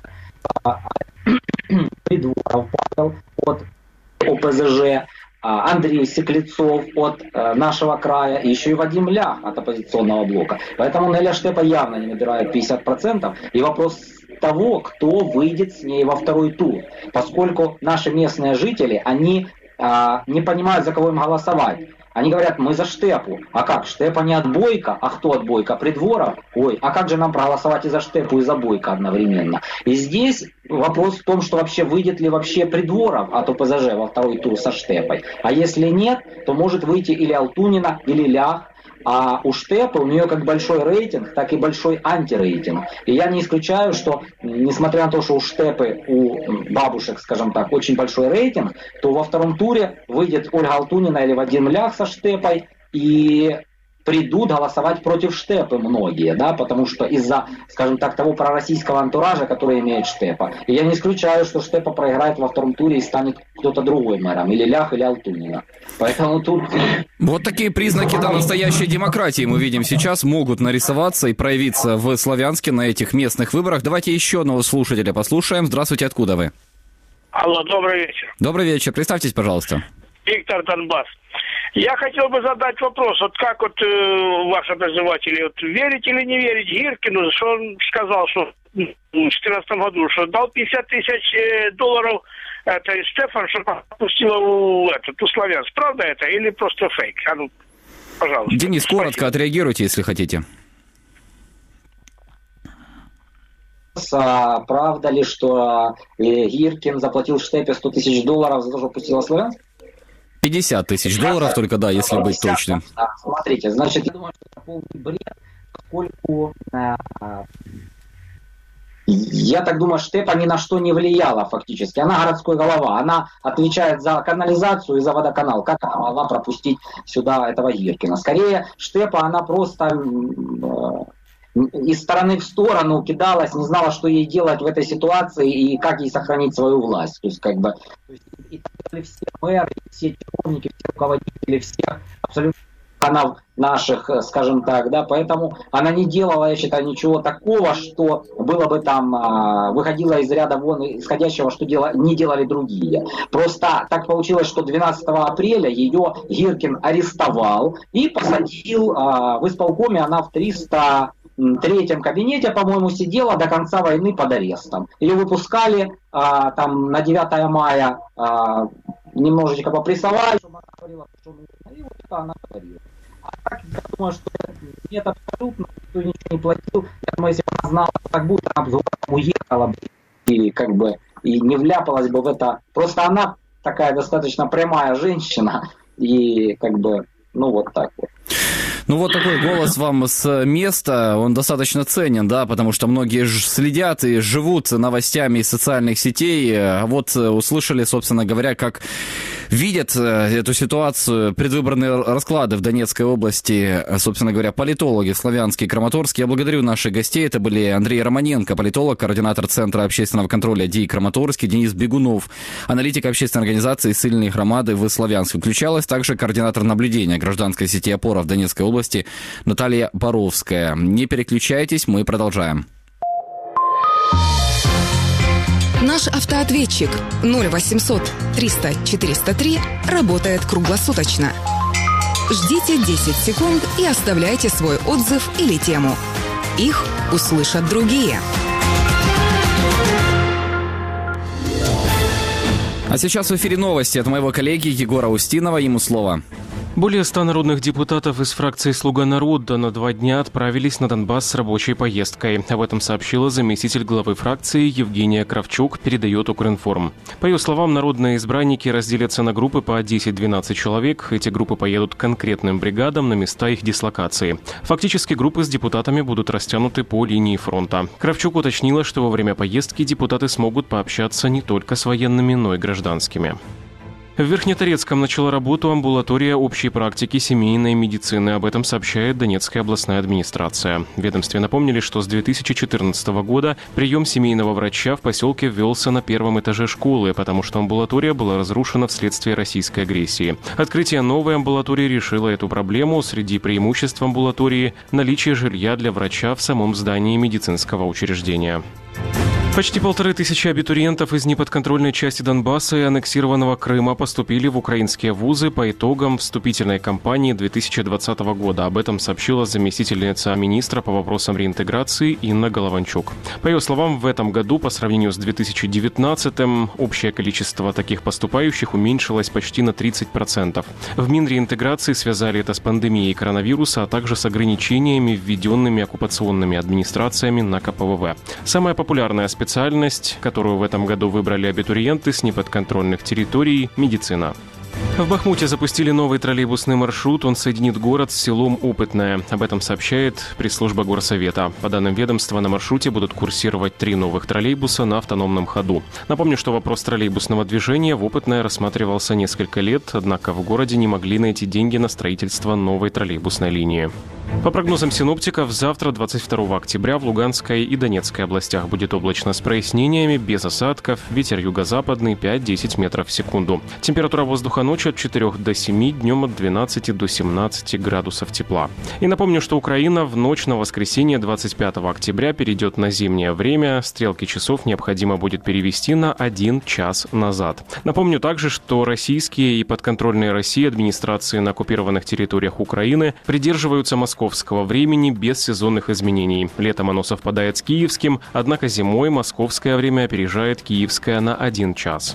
Придворов Павел от ОПЗЖ, Андрей Секлецов от нашего края, и еще и Вадим Лях от оппозиционного блока. Поэтому Неля Штепа явно не набирает 50%. И вопрос того, кто выйдет с ней во второй тур. Поскольку наши местные жители, они не понимают, за кого им голосовать. Они говорят, мы за Штепу. А как? Штепа не от Бойко. А кто от Бойко? Придворов? Ой, а как же нам проголосовать и за Штепу, и за Бойко одновременно? И здесь вопрос в том, что вообще выйдет ли вообще Придворов от ОПЗЖ во второй тур со Штепой. А если нет, то может выйти или Алтунина, или Лях. А у Штепы, у нее как большой рейтинг, так и большой антирейтинг. И я не исключаю, что, несмотря на то, что у Штепы, у бабушек, скажем так, очень большой рейтинг, то во втором туре выйдет Ольга Алтунина или Вадим Лях со Штепой, и придут голосовать против Штепы многие, да, потому что из-за, скажем так, того пророссийского антуража, который имеет Штепа. И я не исключаю, что Штепа проиграет во втором туре и станет кто-то другой мэром, или Лях, или Алтунина. Поэтому тут... Вот такие признаки настоящей демократии мы видим сейчас, могут нарисоваться и проявиться в Славянске на этих местных выборах. Давайте еще одного слушателя послушаем. Здравствуйте, откуда вы? Алло, добрый вечер. Добрый вечер, представьтесь, пожалуйста. Виктор, Донбасс. Я хотел бы задать вопрос, вот как вот ваши обозреватели, вот верить или не верить Гиркину, что он сказал, что в 2014 году, что дал 50 тысяч долларов это Штефан, что попустила у Славянск. Правда это или просто фейк? А ну, пожалуйста. Денис, коротко отреагируйте, если хотите. Правда ли, что Гиркин заплатил Штепе 100 тысяч долларов за то, что пустила Славянск? 50 тысяч долларов, только да, если быть точным. Смотрите, значит, я думаю, что это полный бред, поскольку я так думаю, Штепа ни на что не влияла фактически. Она городской голова, она отвечает за канализацию и за водоканал. Как она могла пропустить сюда этого Гиркина? Скорее, Штепа, она просто из стороны в сторону кидалась, не знала, что ей делать в этой ситуации и как ей сохранить свою власть. То есть, как бы, и все мэры, все чиновники, все руководители, всех абсолютно канал наших, скажем так, да, поэтому она не делала, я считаю, ничего такого, что было бы там, выходило из ряда вон исходящего, что не делали другие. Просто так получилось, что 12 апреля ее Гиркин арестовал и посадил в исполкоме, она в 303-м кабинете, по-моему, сидела до конца войны под арестом. Ее выпускали там на 9 мая, немножечко попрессовали, чтобы она говорила, что она говорила. А так, я думаю, что нет абсолютно, никто ничего не платил. Я думаю, если бы она знала, как будет, она бы уехала и как бы и не вляпалась бы в это. Просто она такая достаточно прямая женщина и как бы, ну вот так вот. Ну вот такой голос вам с места, он достаточно ценен, да, потому что многие следят и живут новостями из социальных сетей, а вот услышали, собственно говоря, как видят эту ситуацию, предвыборные расклады в Донецкой области, собственно говоря, политологи Славянский и Краматорский. Я благодарю наших гостей, это были Андрей Романенко, политолог, координатор Центра общественного контроля ДИИ Краматорский, Денис Бегунов, аналитик общественной организации «Сильные громады» в Славянске. Включалась также координатор наблюдения гражданской сети «Опора» в Донецкой области Наталья Боровская. Не переключайтесь, мы продолжаем. Наш автоответчик 0800 300 403 работает круглосуточно. Ждите 10 секунд и оставляйте свой отзыв или тему. Их услышат другие. А сейчас в эфире новости от моего коллеги Егора Устинова. Ему слово. Более 100 народных депутатов из фракции «Слуга народа» на 2 дня отправились на Донбасс с рабочей поездкой. Об этом сообщила заместитель главы фракции Евгения Кравчук, передает Укринформ. По ее словам, народные избранники разделятся на группы по 10-12 человек. Эти группы поедут к конкретным бригадам на места их дислокации. Фактически группы с депутатами будут растянуты по линии фронта. Кравчук уточнила, что во время поездки депутаты смогут пообщаться не только с военными, но и гражданскими. В Верхнеторецком начала работу амбулатория общей практики семейной медицины. Об этом сообщает Донецкая областная администрация. В ведомстве напомнили, что с 2014 года прием семейного врача в поселке ввелся на 1-м этаже школы, потому что амбулатория была разрушена вследствие российской агрессии. Открытие новой амбулатории решило эту проблему. Среди преимуществ амбулатории – наличие жилья для врача в самом здании медицинского учреждения. Почти 1500 абитуриентов из неподконтрольной части Донбасса и аннексированного Крыма поступили в украинские вузы по итогам вступительной кампании 2020 года. Об этом сообщила заместительница министра по вопросам реинтеграции Инна Голованчук. По ее словам, в этом году по сравнению с 2019-м общее количество таких поступающих уменьшилось почти на 30%. В Минреинтеграции связали это с пандемией коронавируса, а также с ограничениями, введенными оккупационными администрациями на КПВВ. Самая популярная специальность, которую в этом году выбрали абитуриенты с неподконтрольных территорий – медицина. В Бахмуте запустили новый троллейбусный маршрут. Он соединит город с селом Опытное. Об этом сообщает пресс-служба Горсовета. По данным ведомства, на маршруте будут курсировать 3 новых троллейбуса на автономном ходу. Напомню, что вопрос троллейбусного движения в Опытное рассматривался несколько лет, однако в городе не могли найти деньги на строительство новой троллейбусной линии. По прогнозам синоптиков, завтра, 22 октября, в Луганской и Донецкой областях будет облачно с прояснениями, без осадков, ветер юго-западный 5-10 метров в секунду. Температура воздуха ночью ночью от 4 до 7, днем от 12 до 17 градусов тепла. И напомню, что Украина в ночь на воскресенье 25 октября перейдет на зимнее время. Стрелки часов необходимо будет перевести на 1 час назад. Напомню также, что российские и подконтрольные России администрации на оккупированных территориях Украины придерживаются московского времени без сезонных изменений. Летом оно совпадает с киевским, однако зимой московское время опережает киевское на 1 час.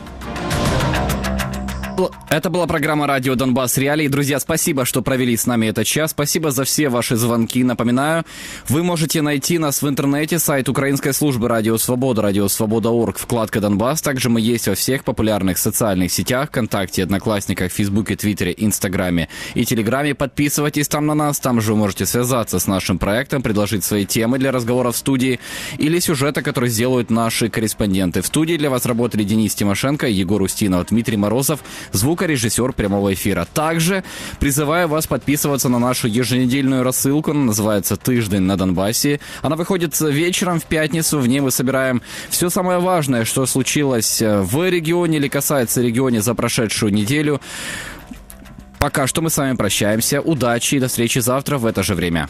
Это была программа «Радио Донбасс Реалии». Друзья, спасибо, что провели с нами этот час. Спасибо за все ваши звонки. Напоминаю, вы можете найти нас в интернете, сайт Украинской службы «Радио Свобода», радиосвобода.орг, вкладка «Донбасс». Также мы есть во всех популярных социальных сетях, ВКонтакте, Одноклассниках, Фейсбуке, Твиттере, Инстаграме и Телеграме. Подписывайтесь там на нас, там же вы можете связаться с нашим проектом, предложить свои темы для разговора в студии или сюжеты, которые сделают наши корреспонденты. В студии для вас работали Денис Тимошенко, Егор Устинов, Дмитрий Морозов, звукорежиссер прямого эфира. Также призываю вас подписываться на нашу еженедельную рассылку. Она называется «Тыждень на Донбассе». Она выходит вечером в пятницу. В ней мы собираем все самое важное, что случилось в регионе или касается региона за прошедшую неделю. Пока что мы с вами прощаемся. Удачи и до встречи завтра в это же время.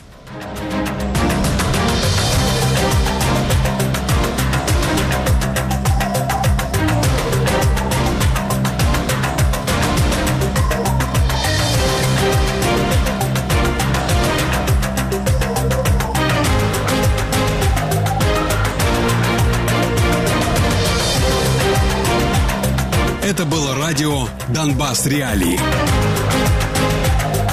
Это было радио «Донбасс Реалии».